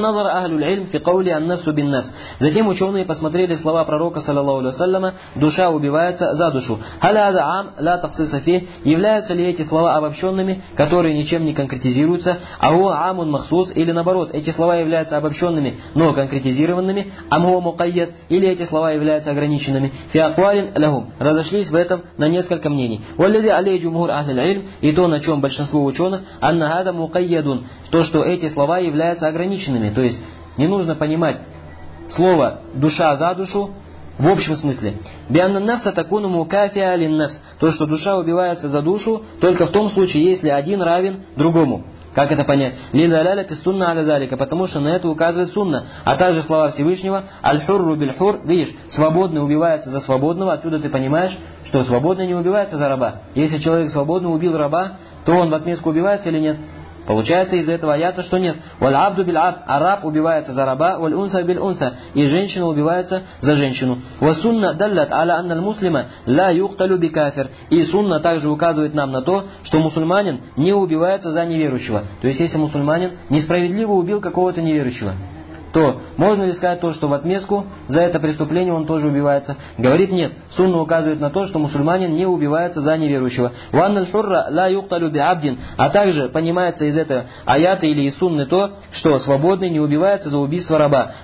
Затем ученые посмотрели слова пророка, саллаллаху алейхи вассаляма, душа убивается за душу. Являются ли эти слова обобщенными, которые ничем не конкретизируются, или наоборот, эти слова являются обобщенными, но конкретизированными, или эти слова являются ограниченными. Разошлись в этом на несколько мнений. И то, на чем большинство ученых, то, что эти слова являются ограниченными. То есть не нужно понимать слово «душа за душу» в общем смысле. То, что душа убивается за душу только в том случае, если один равен другому. Как это понять? Потому что на это указывает сунна. А также слова Всевышнего аль-хурру биль-хур. Видишь, свободный убивается за свободного. Отсюда ты понимаешь, что свободный не убивается за раба. Если человек свободно убил раба, то он в отместку убивается или нет? Получается из этого аята, что нет. Валь-абду биль-абд, а раб убивается за раба, валь-унса биль-унса, и женщина убивается за женщину. Ва-сунна даллат аля анна аль-муслима ла юкталю би-кафир. И сунна также указывает нам на то, что мусульманин не убивается за неверующего. То есть если мусульманин несправедливо убил какого-то неверующего, то можно ли сказать то, что в отместку за это преступление он тоже убивается? Говорит нет. Сунна указывает на то, что мусульманин не убивается за неверующего. А также понимается из этого аята или из сунны то, что свободный не убивается за убийство раба.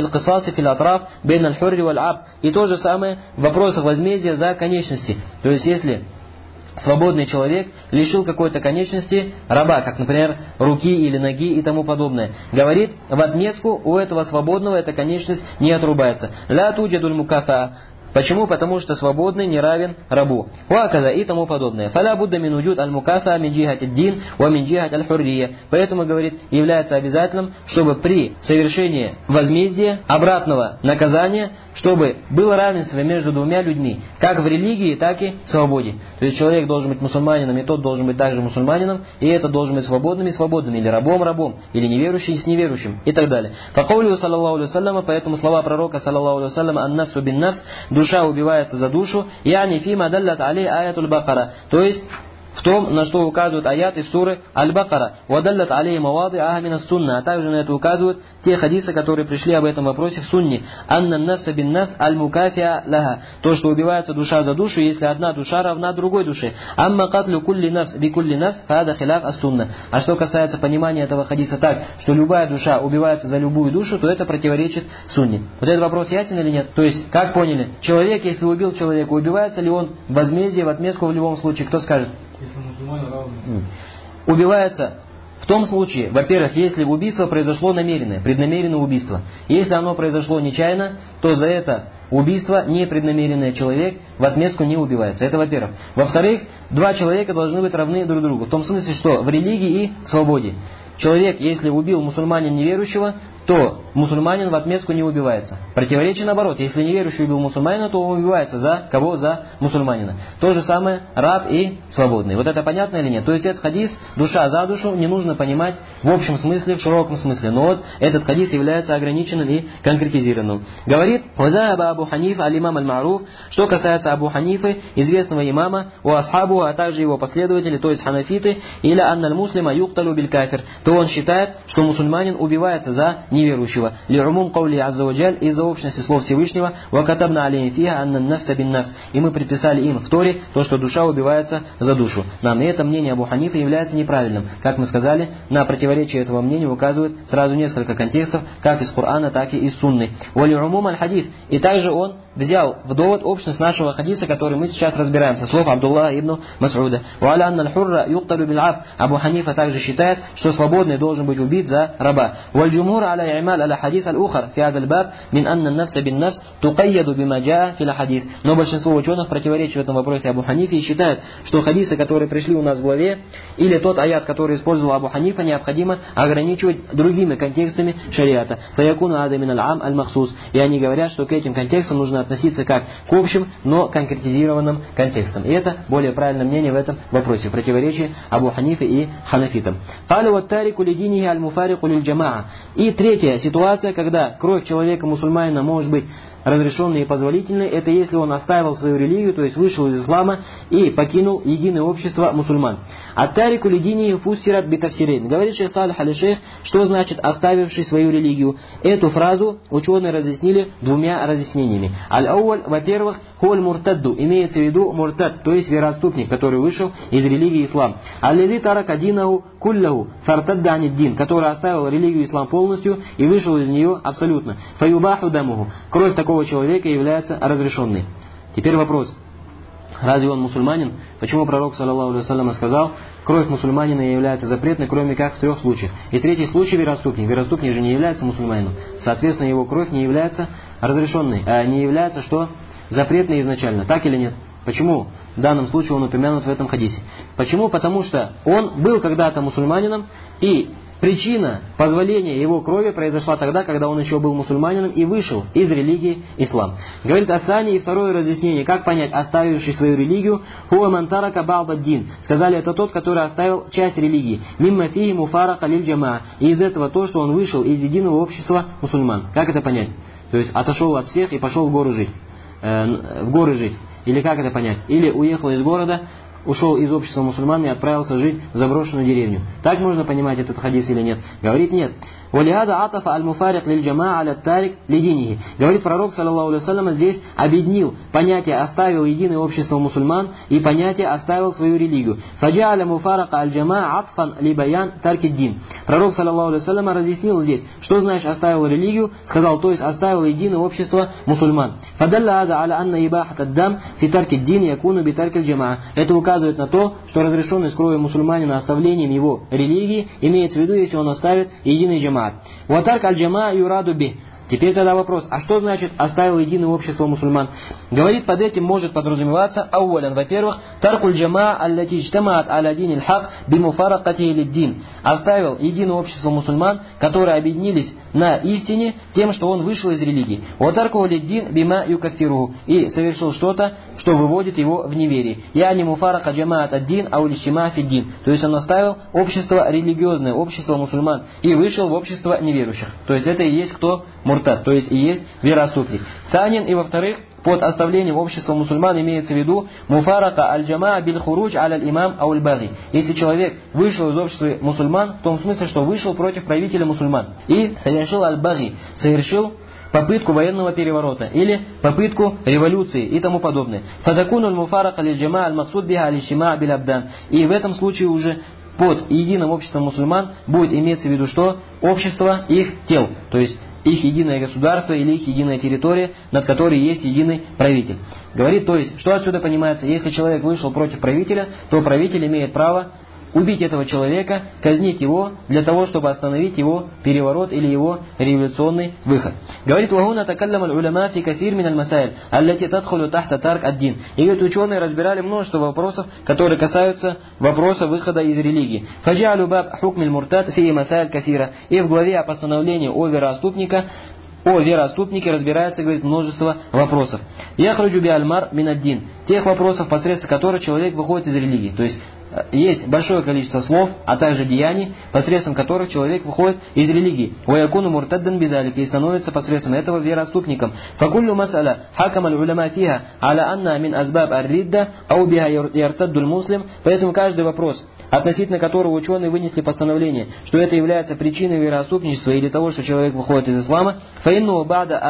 И то же самое в вопросах возмездия за конечности. То есть если свободный человек лишил какой-то конечности раба, как, например, руки или ноги и тому подобное. Говорит, в отместку у этого свободного эта конечность не отрубается. Ля туджадуль мукафа. Почему? Потому что свободный не равен рабу. Уаказа и тому подобное. Фаля будда мин уджуд аль-мукафа мин джихат ад-дин ва мин джихат аль-хуррия. Поэтому, говорит, является обязательным, чтобы при совершении возмездия, обратного наказания, чтобы было равенство между двумя людьми, как в религии, так и в свободе. То есть человек должен быть мусульманином, и тот должен быть также мусульманином, и этот должен быть свободным и свободным, или рабом, или неверующим с неверующим, и так далее. По каулю саллаллаху алейхи вассаляма, поэтому слова пророка саллаллаху алейхи вассаляма ан-нафсу бин-нафс, душа убивается за душу, яни фима даллат алей аятуль бакара, то есть в том, на что указывают аяты суры Аль-Бакара. «Вадаллат алей мавады ахмина сунна». А также на это указывают те хадисы, которые пришли об этом вопросе в сунне. «Анна нафса бин нафс аль-мукафиа лаха». То, что убивается душа за душу, если одна душа равна другой душе. «Амма катлю кулли нафс би кулли нафс фада хиляф ас-сунна». А что касается понимания этого хадиса так, что любая душа убивается за любую душу, то это противоречит сунне. Вот этот вопрос ясен или нет? То есть, как поняли? Человек, если убил человека, убивается ли он в возмездие, в отместку в любом случае? Кто скажет? Если мусульмане равны. Убивается в том случае, во-первых, если убийство произошло намеренное, преднамеренное убийство. Если оно произошло нечаянно, то за это убийство непреднамеренное человек в отместку не убивается. Это во-первых. Во-вторых, два человека должны быть равны друг другу. В том смысле, что в религии и в свободе. человек, если убил мусульманин неверующего, то мусульманин в отместку не убивается. Противоречие наоборот. Если неверующий убил мусульманина, то он убивается за кого? За мусульманина. То же самое раб и свободный. Вот это понятно или нет? То есть этот хадис, душа за душу, не нужно понимать в общем смысле, в широком смысле. Но вот этот хадис является ограниченным и конкретизированным. Говорит «Вазаба Абу Ханифа аль-имам аль-Ма'руф», что касается Абу Ханифы, известного имама, у асхабу, а также его последователи, то есть ханафиты, или анналь муслима юкталю биль кафир, то он считает, что мусульманин убивается за неверующего. Ли'умум каули азза ва джаль, из-за общности слов Всевышнего, ва катабна алейхим фиха анна нафса бин нафс, и мы предписали им в Торе то, что душа убивается за душу. Нам и это мнение Абу Ханифа является неправильным. Как мы сказали, на противоречие этого мнения указывают сразу несколько контекстов, как из Корана, так и из Сунны. Ва ли'умум аль-хадис, и также он взял в довод общность нашего хадиса, который мы сейчас разбираем, со слов Абдуллаха ибн Мас'уда. Ва аля анна аль-хурра юкталю биль абд, Абу Ханифа также считает, что свободный должен быть убит за раба. Валь джумур аля i'мал аля хадис аль-ухар фи хазал баб мин анна нафса бин нафс туқайяду бима джаа фил хадис. Но большинство ученых противоречат в этом вопросе Абу Ханифе и считают, что хадисы, которые пришли у нас в главе, или тот аят, который использовал Абу Ханифа, необходимо ограничивать другими контекстами шариата. Фаякуну ада мин аль-ам аль-махсус. И они говорят, что к этим контекстам нужно относиться как к общим, но конкретизированным контекстам. И это более правильное мнение в этом вопросе, противоречие Абу Ханифе и ханафитам. И третья ситуация, когда кровь человека-мусульманина может быть разрешенной и позволительной, это если он оставил свою религию, то есть вышел из ислама и покинул единое общество мусульман. Ат-тарику лидини фуссират битафсирин. Говорит шейх Салих аль-Шейх, что значит оставивший свою религию. Эту фразу ученые разъяснили двумя разъяснениями. Аль-ауаль, во-первых, холь муртадду, имеется в виду муртад, то есть вероотступник, который вышел из религии ислам. Аллази тарака динаху куллаху фартадда анид-дин, который оставил религию ислам полностью и вышел из нее абсолютно. Фаюбаху дамуху. Кровь такого человека является разрешенной. Теперь вопрос. Разве он мусульманин? Почему пророк, саллаллаху алейхи ва саллям, сказал, кровь мусульманина является запретной, кроме как в 3 случаях. И третий случай вероотступник. Вероотступник же не является мусульманином. Соответственно, его кровь не является разрешенной, а не является что? Запретной изначально. Так или нет? Почему в данном случае он упомянут в этом хадисе? Почему? Потому что он был когда-то мусульманином, и причина позволения его крови произошла тогда, когда он еще был мусульманином и вышел из религии ислам. Говорит Асани, и второе разъяснение, как понять оставивший свою религию, хуа мантарака ба'дад-дин. Сказали, это тот, который оставил часть религии. Мимма фихи муфарака лиль джамаа. И из этого то, что он вышел из единого общества мусульман. Как это понять? То есть отошел от всех и пошел в горы жить. Или как это понять? Или уехал из города, ушел из общества мусульман и отправился жить в заброшенную деревню. Так можно понимать этот хадис или нет? Говорит нет. Валиада атафа аль-муфарик лиль-джамаа аля-тарик лидинихи. Говорит пророк, саллаллаху алейхи ва саллям, здесь объединил понятие «оставил единое общество мусульман» и понятие «оставил свою религию». Фаджа'аля муфарака аль-джамаа атфан ли-баян тарки-дин. Пророк, саллаллаху алейхи ва саллям, разъяснил здесь, что значит «оставил религию», сказал, то есть «оставил единое общество мусульман». Фадалла ада аля анна ибахат ад-дам фи тарки-дин якуну би тарки аль-джамаа. Это указывает на то, что разрешенность крови мусульманина оставлением его религии имеется в виду, если он оставит единый джамаа. Ватарк аль-джамаа юраду бих. Теперь тогда вопрос, а что значит оставил единое общество мусульман? Говорит, под этим может подразумеваться ауалян, во-первых, таркуль джамаа аллати джтамаат аля диниль хак бимуфаракати лиддин. Оставил единое общество мусульман, которые объединились на истине тем, что он вышел из религии. Ватарку лиддин бима юкаффируху. И совершил что-то, что выводит его в неверие. Я не муфарака джамаат ад-дин аулищима фиддин. То есть он оставил общество религиозное, общество мусульман, и вышел в общество неверующих. То есть это и есть кто? Муртад, то есть и есть вероотступник. Санин, и во-вторых, под оставлением общества мусульман имеется в виду муфарака аль-джамаа биль-хуруч аль-имам ауль-баги. Если человек вышел из общества мусульман, в том смысле, что вышел против правителя мусульман и совершил аль-баги, совершил попытку военного переворота или попытку революции и тому подобное. Фатакуну аль-муфарака аль-джамаа аль-максуд биха аль-ишима биль-абдан. И в этом случае уже под единым обществом мусульман будет иметься в виду что? Общество их тел, то есть их единое государство или их единая территория, над которой есть единый правитель. Говорит, то есть, что отсюда понимается? Если человек вышел против правителя, то правитель имеет право убить этого человека, казнить его для того, чтобы остановить его переворот или его революционный выход. Говорит, «Вагуна такаллама аль-уляма фи касир мин аль-масаиль, аллати тадхулу тахта тарк ад-дин». И говорит, ученые разбирали множество вопросов, которые касаются вопроса выхода из религии. «Фаджалю баб хукм аль-муртад фи масаиль кафира». И в главе о постановлении о вероотступнике разбирается, говорит, множество вопросов. «Яхруджу би аль-мар мин ад-дин». Тех вопросов, посредством которых человек выходит из религии. То есть, есть большое количество слов, а также деяний, посредством которых человек выходит из религии. «Ваякуну муртаддан бидалик», и становится посредством этого вероотступником. «Факуллю мас'аля хакам аль-уляма фиха аля анна мин азбаб ар-ридда ау биха яртаддуль муслим». Поэтому каждый вопрос, относительно которого ученые вынесли постановление, что это является причиной вероотступничества или того, что человек выходит из ислама, фаинну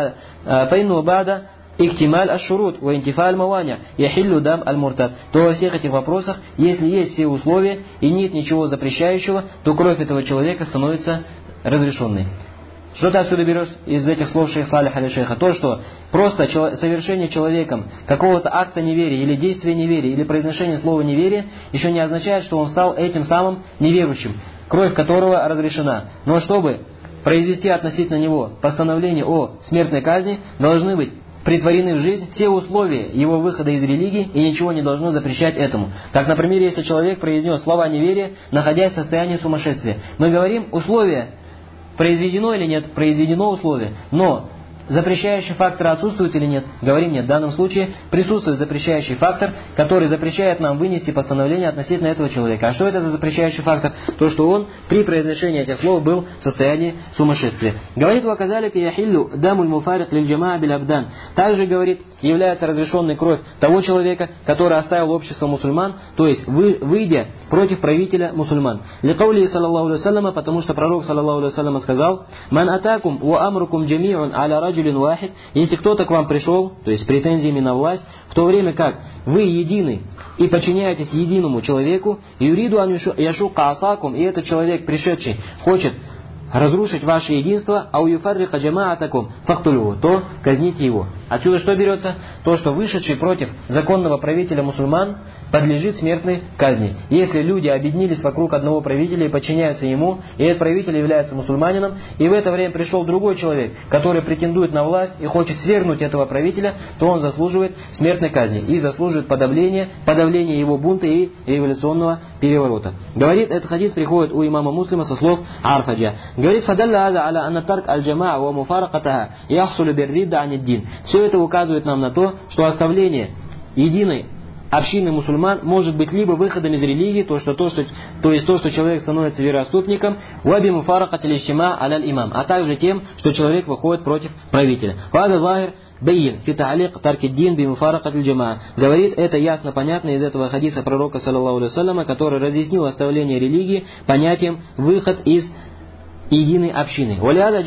бада ихтималь аш-шурут ва интифаль маваня яхиллю дам аль-муртад. То во всех этих вопросах, если есть все условия и нет ничего запрещающего, то кровь этого человека становится разрешенной. Что ты отсюда берешь из этих слов шейх Салих аль-Шейха? То, что просто совершение человеком какого-то акта неверия, или действия неверия, или произношение слова неверия, еще не означает, что он стал этим самым неверующим, кровь которого разрешена. Но чтобы произвести относительно него постановление о смертной казни, должны быть притворены в жизнь все условия его выхода из религии, и ничего не должно запрещать этому. Как, например, если человек произнес слова неверия, находясь в состоянии сумасшествия. Мы говорим, условия произведено или нет, произведено условие, но запрещающий фактор отсутствует или нет? Говорим нет. В данном случае присутствует запрещающий фактор, который запрещает нам вынести постановление относительно этого человека. А что это за запрещающий фактор? То, что он при произношении этих слов был в состоянии сумасшествия. Говорит, «Ваказалика яхиллю дамуль муфарик лиль джамаа биль абдан». Также, говорит, является разрешенной кровь того человека, который оставил общество мусульман, то есть выйдя против правителя мусульман. Ликаули саллаллаху алейхи вассаляма, потому что пророк саллаллаху алейхи вассаляма сказал, «Ман атакум ва амрукум джамиун аля раджулин вахид». Если кто-то к вам пришел, то есть претензиями на власть, в то время как вы едины и подчиняетесь единому человеку, юриду ан яшука асакум, и этот человек, пришедший, хочет разрушить ваше единство, а у юфарриха джамаатакум фахтулюху, то казните его. Отсюда что берется? То, что вышедший против законного правителя мусульман подлежит смертной казни. Если люди объединились вокруг одного правителя и подчиняются ему, и этот правитель является мусульманином, и в это время пришел другой человек, который претендует на власть и хочет свергнуть этого правителя, то он заслуживает смертной казни и заслуживает подавления его бунта и революционного переворота. Говорит, этот хадис приходит у имама Муслима со слов Арфаджа. Говорит, «Фадалла аза аля анна тарк аль-джамаа ва муфаракатаха яхсулю бирридда аниддин». Все это указывает нам на то, что оставление единой общины мусульман может быть либо выходом из религии, то есть то, что человек становится вероотступником, уаби муфаракат аль-иштима аль-имам, а также тем, что человек выходит против правителя. Вада захир бейин фи та'алик таркиддин би муфаракат аль-джамаа. Говорит, это ясно понятно из этого хадиса пророка саллаллаху алейхи вассаляма, который разъяснил оставление религии понятием выход из единой общины.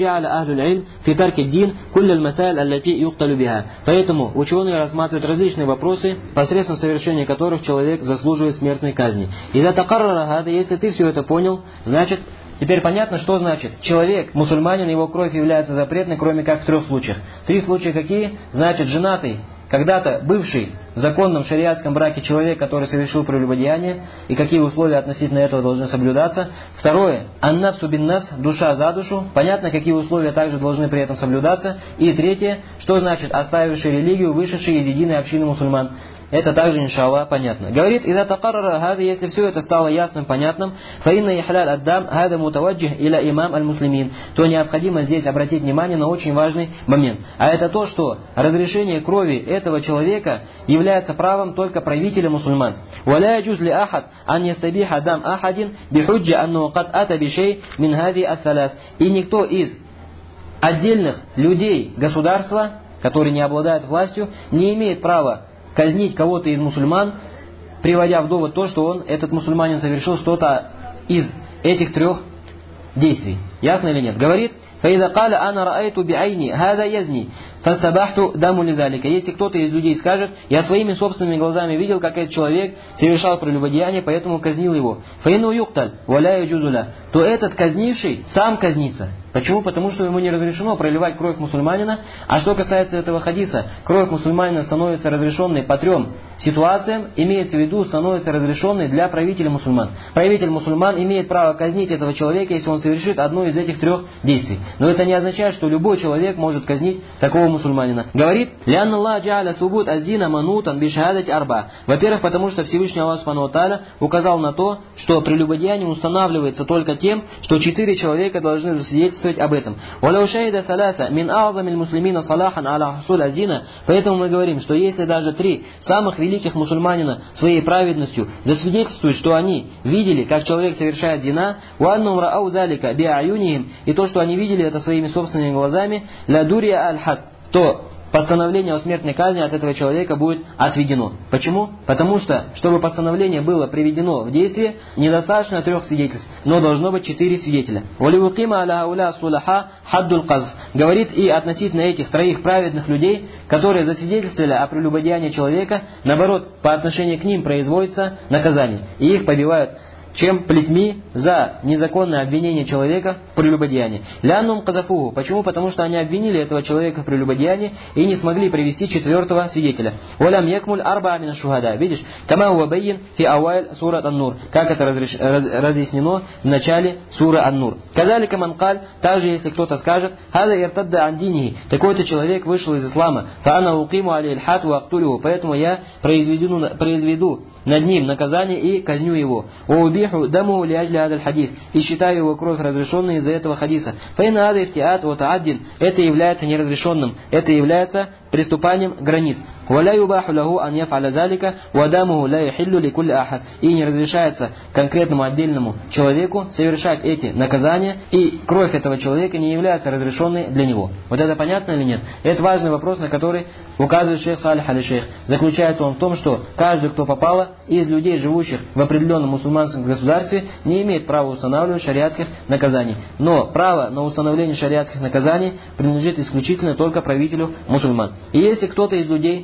Поэтому ученые рассматривают различные вопросы, посредством совершения которых человек заслуживает смертной казни. Если ты все это понял, значит, теперь понятно, что значит человек, мусульманин, его кровь является запретной, кроме как в 3 случаях. 3 случая какие? Значит, женатый, когда-то бывший в законном шариатском браке человек, который совершил прелюбодеяние, и какие условия относительно этого должны соблюдаться. Второе, аннафсу бин нафс, душа за душу, понятно, какие условия также должны при этом соблюдаться. И третье, что значит оставивший религию, вышедший из единой общины мусульман. Это также, иншаллах, понятно. Говорит, «Иза такаррара хада», если все это стало ясным, понятным, «Фаинна ихляль аддам хада мутаваджих иля имам аль-муслимин», то необходимо здесь обратить внимание на очень важный момент. А это то, что разрешение крови этого человека является правом только правителя мусульман. «Валя яджуз ли ахад ан ястабиха дам ахадин бихуджа анну кад ата бишей мин хади ас-салас». И никто из отдельных людей государства, которые не обладают властью, не имеет права казнить кого-то из мусульман, приводя в довод то, что этот мусульманин совершил что-то из этих 3 действий. Ясно или нет? Говорит, «Фаида каля ана раайту биайни, хада язни». фастабахту даму лизалика. Если кто-то из людей скажет: я своими собственными глазами видел, как этот человек совершал прелюбодеяние, поэтому казнил его, фаину юкталь валя юджузуля, то этот казнивший сам казнится. Почему? Потому что ему не разрешено проливать кровь мусульманина. А что касается этого хадиса, кровь мусульманина становится разрешенной по 3 ситуациям, имеется в виду, становится разрешенной для правителя мусульман. Правитель мусульман имеет право казнить этого человека, если он совершит одно из этих 3 действий. Но это не означает, что любой человек может казнить такого мусульманина. Говорит: «Лянна Аллах джа'аля субут аззина манутан бишахадати арба». Во-первых, потому что Всевышний Аллах Субхану ва Тааля указал на то, что прелюбодеяние устанавливается только тем, что 4 человека должны засвидетельствовать об этом. Поэтому мы говорим, что если даже 3 самых великих мусульманина своей праведностью засвидетельствуют, что они видели, как человек совершает зина, и то, что они видели это своими собственными глазами, то постановление о смертной казни от этого человека будет отведено. Почему? Потому что, чтобы постановление было приведено в действие, недостаточно 3 свидетельств, но должно быть 4 свидетеля. Говорит, и относительно этих 3 праведных людей, которые засвидетельствовали о прелюбодеянии человека, наоборот, по отношению к ним производится наказание, и их побивают чем плетьми за незаконное обвинение человека в прелюбодеянии. Ляннум казафуху. Почему? Потому что они обвинили этого человека в прелюбодеянии и не смогли привести 4-го свидетеля. Валям якмуль арба амина шухада. Видишь? Кама хуабайин фи ауайль сурат ан-нур. Как это разъяснено в начале сура ан-нур. Казалика манкаль. Также если кто-то скажет: хада иртадда андинихи. Такой-то человек вышел из ислама. Фаана укиму алей хат ва актулюху. Поэтому я произведу над ним наказание и казню его. Даму лиажли адаль хадис. И считаю его кровь разрешенной из-за этого хадиса. Файна ада ифтиат вот аддин. Это является неразрешенным. Это является приступанием границ. Валя юбаху лаху ан яф'аля залика ва дамуху ла яхиллу ликулли ахад. И не разрешается конкретному отдельному человеку совершать эти наказания, и кровь этого человека не является разрешенной для него. Вот это понятно или нет? Это важный вопрос, на который указывает шейх Салих аль-Шейх. Заключается он в том, что каждый, кто попало из людей, живущих в определенном мусульманском государстве, не имеет права устанавливать шариатских наказаний. Но право на установление шариатских наказаний принадлежит исключительно только правителю мусульман. И если кто-то из людей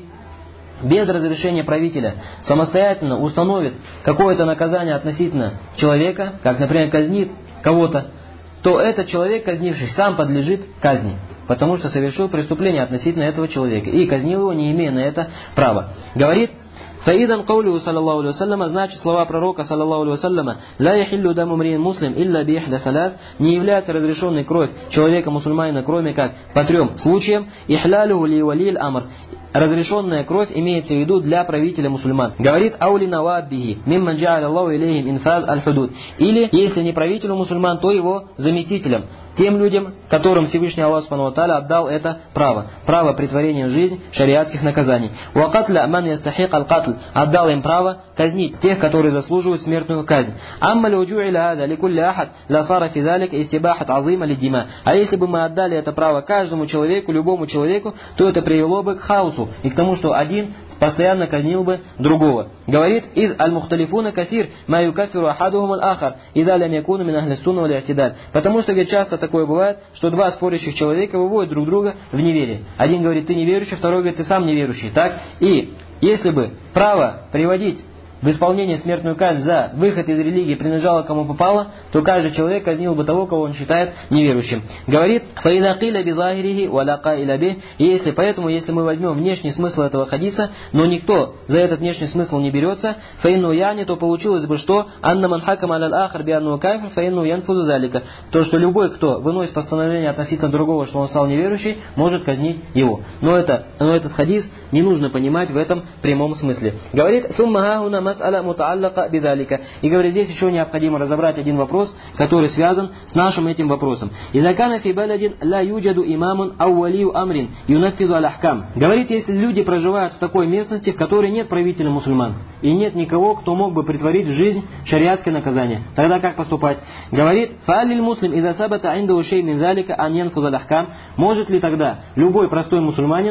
без разрешения правителя самостоятельно установит какое-то наказание относительно человека, как, например, казнит кого-то, то этот человек, казнивший, сам подлежит казни, потому что совершил преступление относительно этого человека и казнил его, не имея на это права. Говорит: Фаидан каулю саллаллаху алейхи вассаляма, значит слова пророка саллаллаху алейхи вассаляма: ла яхиллю даму мриин муслим илля би ихда салат, не является разрешенной кровь человека мусульманина, кроме как по 3 случаям. Ихлялюху ли валиль амр. Разрешенная кровь имеется в виду для правителя мусульман. Говорит: аули наваббихи мимман джа'аля Аллаху илейхим инфаз аль-худуд. Или, если не правителю мусульман, то его заместителям, тем людям, которым Всевышний Аллах Субхану ва Тааля отдал это право претворения в жизнь шариатских наказаний. Уакатля ман ястахик аль-катль, отдал им право казнить тех, которые заслуживают смертную казнь. Амма луджу'иля хада ликулли ахад ла сара фи залик истибахат азима лидима. А если бы мы отдали это право каждому человеку, любому человеку, то это привело бы к хаосу и к тому, что один постоянно казнил бы другого. Говорит: из аль-мухталифуна касир ма юкаффиру ахадухум аль-ахар идha лям якуну мин ахли сунна валь и'тидаль. Потому что ведь часто такое бывает, что 2 спорящих человека выводят друг друга в неверие. Один говорит: ты неверующий, второй говорит: ты сам неверующий. Так? И если бы право приводить в исполнение смертную казнь за выход из религии принадлежало кому попало, то каждый человек казнил бы того, кого он считает неверующим. Говорит: и если поэтому, если мы возьмем внешний смысл этого хадиса, но никто за этот внешний смысл не берется, то получилось бы, что то, что любой, кто выносит постановление относительно другого, что он стал неверующий, может казнить его. Но этот хадис не нужно понимать в этом прямом смысле. Говорит: и говорит, здесь еще необходимо разобрать один вопрос, который связан с нашим этим вопросом. Говорит, если люди проживают в такой местности, в которой нет правителя мусульман, и нет никого, кто мог бы претворить в жизнь шариатское наказание, тогда как поступать? Говорит: может ли тогда любой простой мусульманин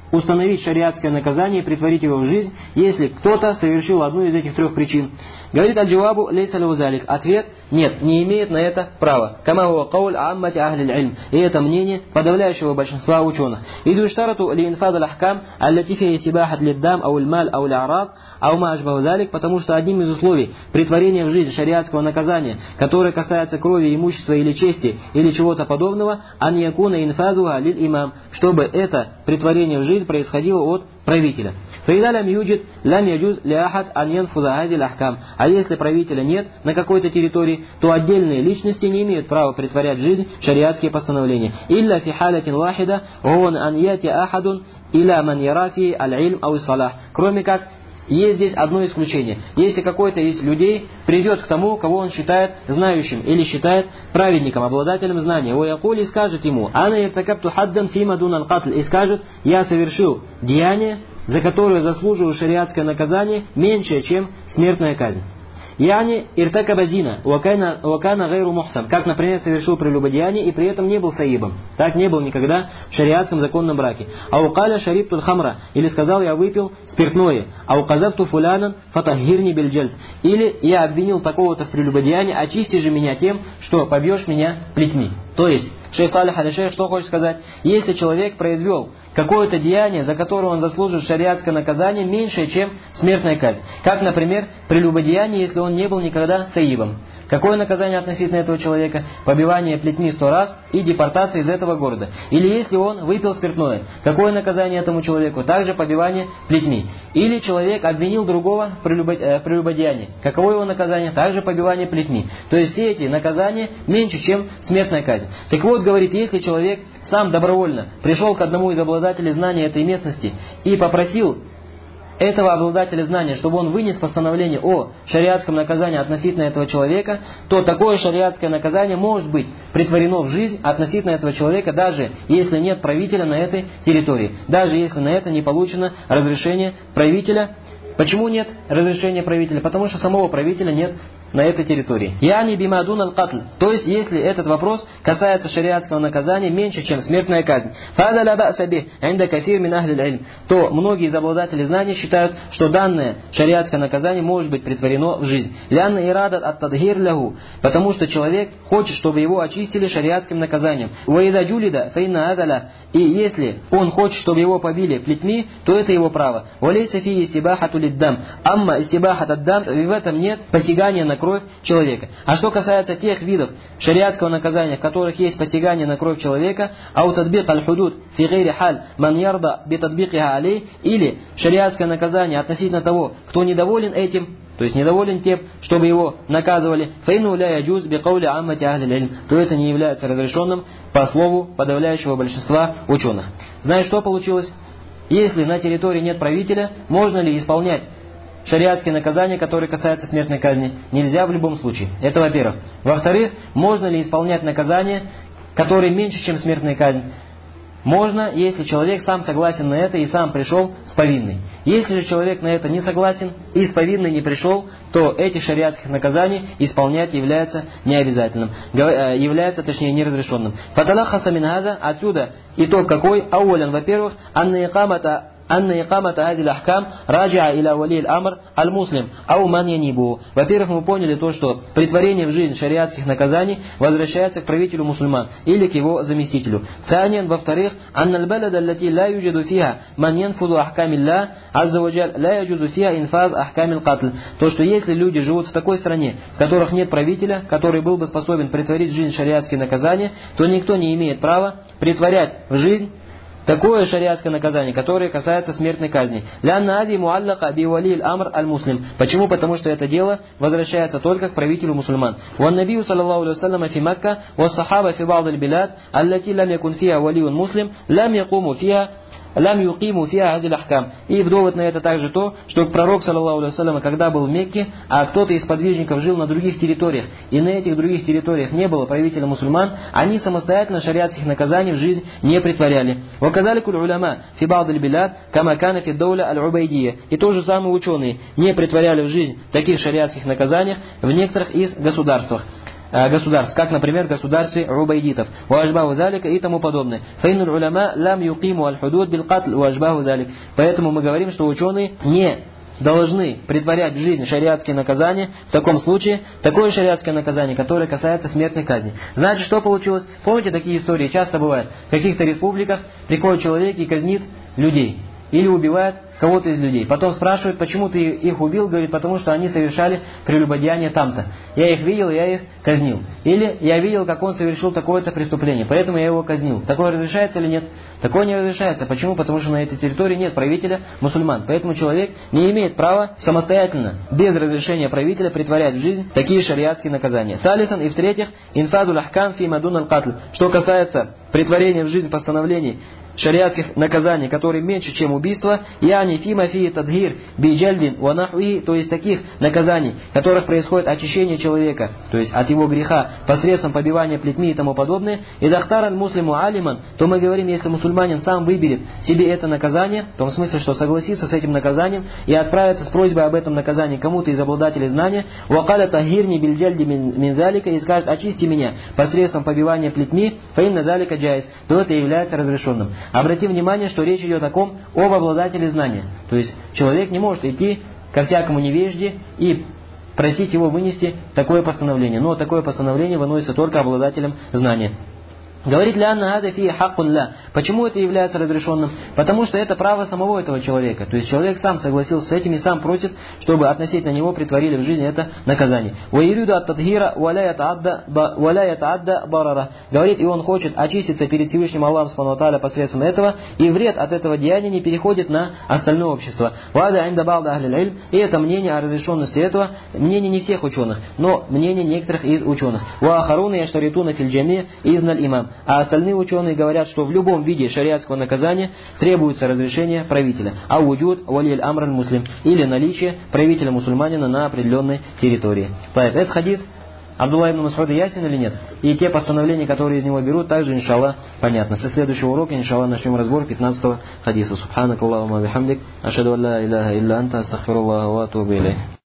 установить шариатское наказание и претворить его в жизнь, если кто-то совершил одну из этих трех причин. Говорит аль-джавабу лейса лаху залик. Ответ: нет, не имеет на это права. Кама хуа кауль аммати ахли аль-илм. И это мнение подавляющего большинства ученых. Иду иштарату ли инфад аль-ахкам аллати фия сибахат лиддам ау аль-маль ау аль-арад ау ма ажбаху залик, потому что одним из условий претворения в жизнь шариатского наказания, которое касается крови, имущества или чести или чего-то подобного, ан якуна инфадуха лиль имам, чтобы это претворение в жизнь происходило от правителя. فإذا لم يوجد لم يجوز لأحد أن ينفذ هذه الأحكام. А если правителя нет на какой-то территории, то отдельные личности не имеют права претворять в жизнь шариатские постановления. إلا في حالة واحدة وهو أن يأتي أحد إلى من يرى فيه العلم أو الصلاح. Кроме как, есть здесь одно исключение. Если какой-то из людей придет к тому, кого он считает знающим или считает праведником, обладателем знания, и скажет ему: «Ана иртакабту хаддан фима дун аль-катль», и скажет: «Я совершил деяние, за которое заслуживаю шариатское наказание меньшее, чем смертная казнь». Яни иртакаба зина, вакана гайру мухсан, как, например, совершил прелюбодеяние и при этом не был саибом. Так не был никогда в шариатском законном браке. Аукаля шариптуль хамра, или сказал: я выпил спиртное. Ауказавту фулянан фатахирни бельджальд, или я обвинил такого-то в прелюбодеянии, очисти же меня тем, что побьешь меня плетьми. То есть, шейх Салих аль-Шейх что хочет сказать? Если человек произвел какое-то деяние, за которое он заслужит шариатское наказание меньшее, чем смертная казнь. Как, например, прелюбодеяние, если он не был никогда саибом. Какое наказание относительно этого человека? Побивание плетьми 100 раз и депортация из этого города. Или если он выпил спиртное, какое наказание этому человеку? Также побивание плетьми. Или человек обвинил другого в прелюбодеянии. Каково его наказание? Также побивание плетьми. То есть все эти наказания меньше, чем смертная казнь. Так вот, говорит, если человек сам добровольно пришел к одному из обладателей знания этой местности и попросил этого обладателя знания, чтобы он вынес постановление о шариатском наказании относительно этого человека, то такое шариатское наказание может быть претворено в жизнь относительно этого человека, даже если нет правителя на этой территории, даже если на это не получено разрешение правителя. Почему нет разрешения правителя? Потому что самого правителя нет на этой территории. Яни бимадун аль-катль. То есть, если этот вопрос касается шариатского наказания меньше, чем смертная казнь, фада ла ба'са бих инда кафир мин ахли аль-илм, то многие из обладателей знаний считают, что данное шариатское наказание может быть претворено в жизнь. Лянна ирадат ат-тадхир лаху, потому что человек хочет, чтобы его очистили шариатским наказанием. Уайда джулида фейна адала, и если он хочет, чтобы его побили плетьми, то это его право. Валейса фи истибахату лиддам, амма истибахат ад-дам, в этом нет посягания на кровь человека. А что касается тех видов шариатского наказания, в которых есть посягание на кровь человека, ау тадбик аль-худуд фи гайри халь ман ярда би тадбикиха алей, или шариатское наказание относительно того, кто недоволен этим, то есть недоволен тем, чтобы его наказывали, фейну ля яджуз би каули аммати ахли аль-илм, то это не является разрешенным по слову подавляющего большинства ученых. Знаешь, что получилось? Если на территории нет правителя, можно ли исполнять шариатские наказания, которые касаются смертной казни? Нельзя в любом случае. Это во-первых. Во-вторых, можно ли исполнять наказания, которые меньше, чем смертная казнь? Можно, если человек сам согласен на это и сам пришел с повинной. Если же человек на это не согласен и с повинной не пришел, то этих шариатских наказаний исполнять является необязательным, является, точнее, неразрешенным. Фаталахаса мин хаза, отсюда итог какой? Ауалян, во-первых, анна икамата адиль ахкам раджа иля вали аль-амр аль-муслим ау ман янибу. Во-первых, мы поняли то, что претворение в жизнь шариатских наказаний возвращается к правителю мусульман или к его заместителю. Танян, во-вторых, анна аль-балада аллати ла юджаду фиха ман янфуду ахкамилля азза ваджаль ла яджузу фиха инфаз ахкамил катль. То, что если люди живут в такой стране, в которых нет правителя, который был бы способен претворить в жизнь шариатские наказания, то никто не имеет права претворять в жизнь такое шариатское наказание, которое касается смертной казни. Лянна ади муаллака би вали аль-амр аль-муслим. Почему? Потому что это дело возвращается только к правителю мусульман. Ван набию саллаллаху алейхи ва саллям фи Макка, ва сахаба фи ба'д аль-билад, аллати лам якун фиха валиюн муслим, лам якуму фиха лам юқиму фиха адиль ахкам. И в довод на это также то, что пророк, саллаллаху алейхи ва саллям, когда был в Мекке, а кто-то из подвижников жил на других территориях, и на этих других территориях не было правителя мусульман, они самостоятельно шариатских наказаний в жизнь не притворяли. Ваказаликуль уляма фи ба'д аль-билад, кама кана фи дауля аль-убайдия. И то же самое ученые не притворяли в жизнь таких шариатских наказаний в некоторых из государствах. государств, как, например, в государстве убайдитов, уажбаху залика и тому подобное. Фаиннуль уляма лам юкиму аль-худуд бил катл уажбаху залик. Поэтому мы говорим, что ученые не должны претворять в жизнь шариатские наказания, в таком случае такое шариатское наказание, которое касается смертной казни. Знаете, что получилось? Помните, такие истории часто бывают. В каких-то республиках приходит человек и казнит людей. Или убивает кого-то из людей. Потом спрашивают, почему ты их убил, говорит, потому что они совершали прелюбодеяние там-то. Я их видел, я их казнил. Или я видел, как он совершил такое-то преступление, поэтому я его казнил. Такое разрешается или нет? Такое не разрешается. Почему? Потому что на этой территории нет правителя мусульман. Поэтому человек не имеет права самостоятельно, без разрешения правителя, претворять в жизнь такие шариатские наказания. Талисан, и в-третьих, инфазуль ахкам фи мадун аль-катл. Что касается претворения в жизнь постановлений шариатских наказаний, которые меньше, чем убийство, яни фима фи тадхир биджальдин ванахуи, то есть таких наказаний, в которых происходит очищение человека, то есть от его греха, посредством побивания плетьми и тому подобное, и дахтаран муслиму алиман, то мы говорим, если мусульманин сам выберет себе это наказание, в том смысле, что согласится с этим наказанием и отправится с просьбой об этом наказании кому-то из обладателей знания, вакаля тахирни бильджальди минзалика, и скажет, очисти меня посредством побивания плетьми, фаинна залика джайз, то это является разрешенным. Обратим внимание, что речь идет о ком? Об обладателе знания. То есть человек не может идти ко всякому невежде и просить его вынести такое постановление. Но такое постановление выносится только обладателем знания. Говорит ли Анна Ада фи хаккулля? Почему это является разрешенным? Потому что это право самого этого человека. То есть человек сам согласился с этим и сам просит, чтобы относительно него притворили в жизнь это наказание. Уаириду ат тадхира валя ятаадда барара. Говорит, и он хочет очиститься перед Всевышним Аллахом Субхану ва Тааля посредством этого, и вред от этого деяния не переходит на остальное общество. Вада инда ба'да ахлил илм. И это мнение о разрешенности этого, мнение не всех ученых, но мнение некоторых из ученых. Ва ахаруна яштаритуна фил джами изналь имам. А остальные ученые говорят, что в любом виде шариатского наказания требуется разрешение правителя. А уджуд валиль амран муслим, или наличие правителя мусульманина на определенной территории. Этот хадис Абдулла ибн Мас'уда ясен или нет? И те постановления, которые из него берут, также, иншаллах, понятно. Со следующего урока, иншаллах, начнем разбор 15-го хадиса. Субханак Аллахума бихамдик, ашаду алла илляха илля анта, астагфируллаха ва атубу илейх.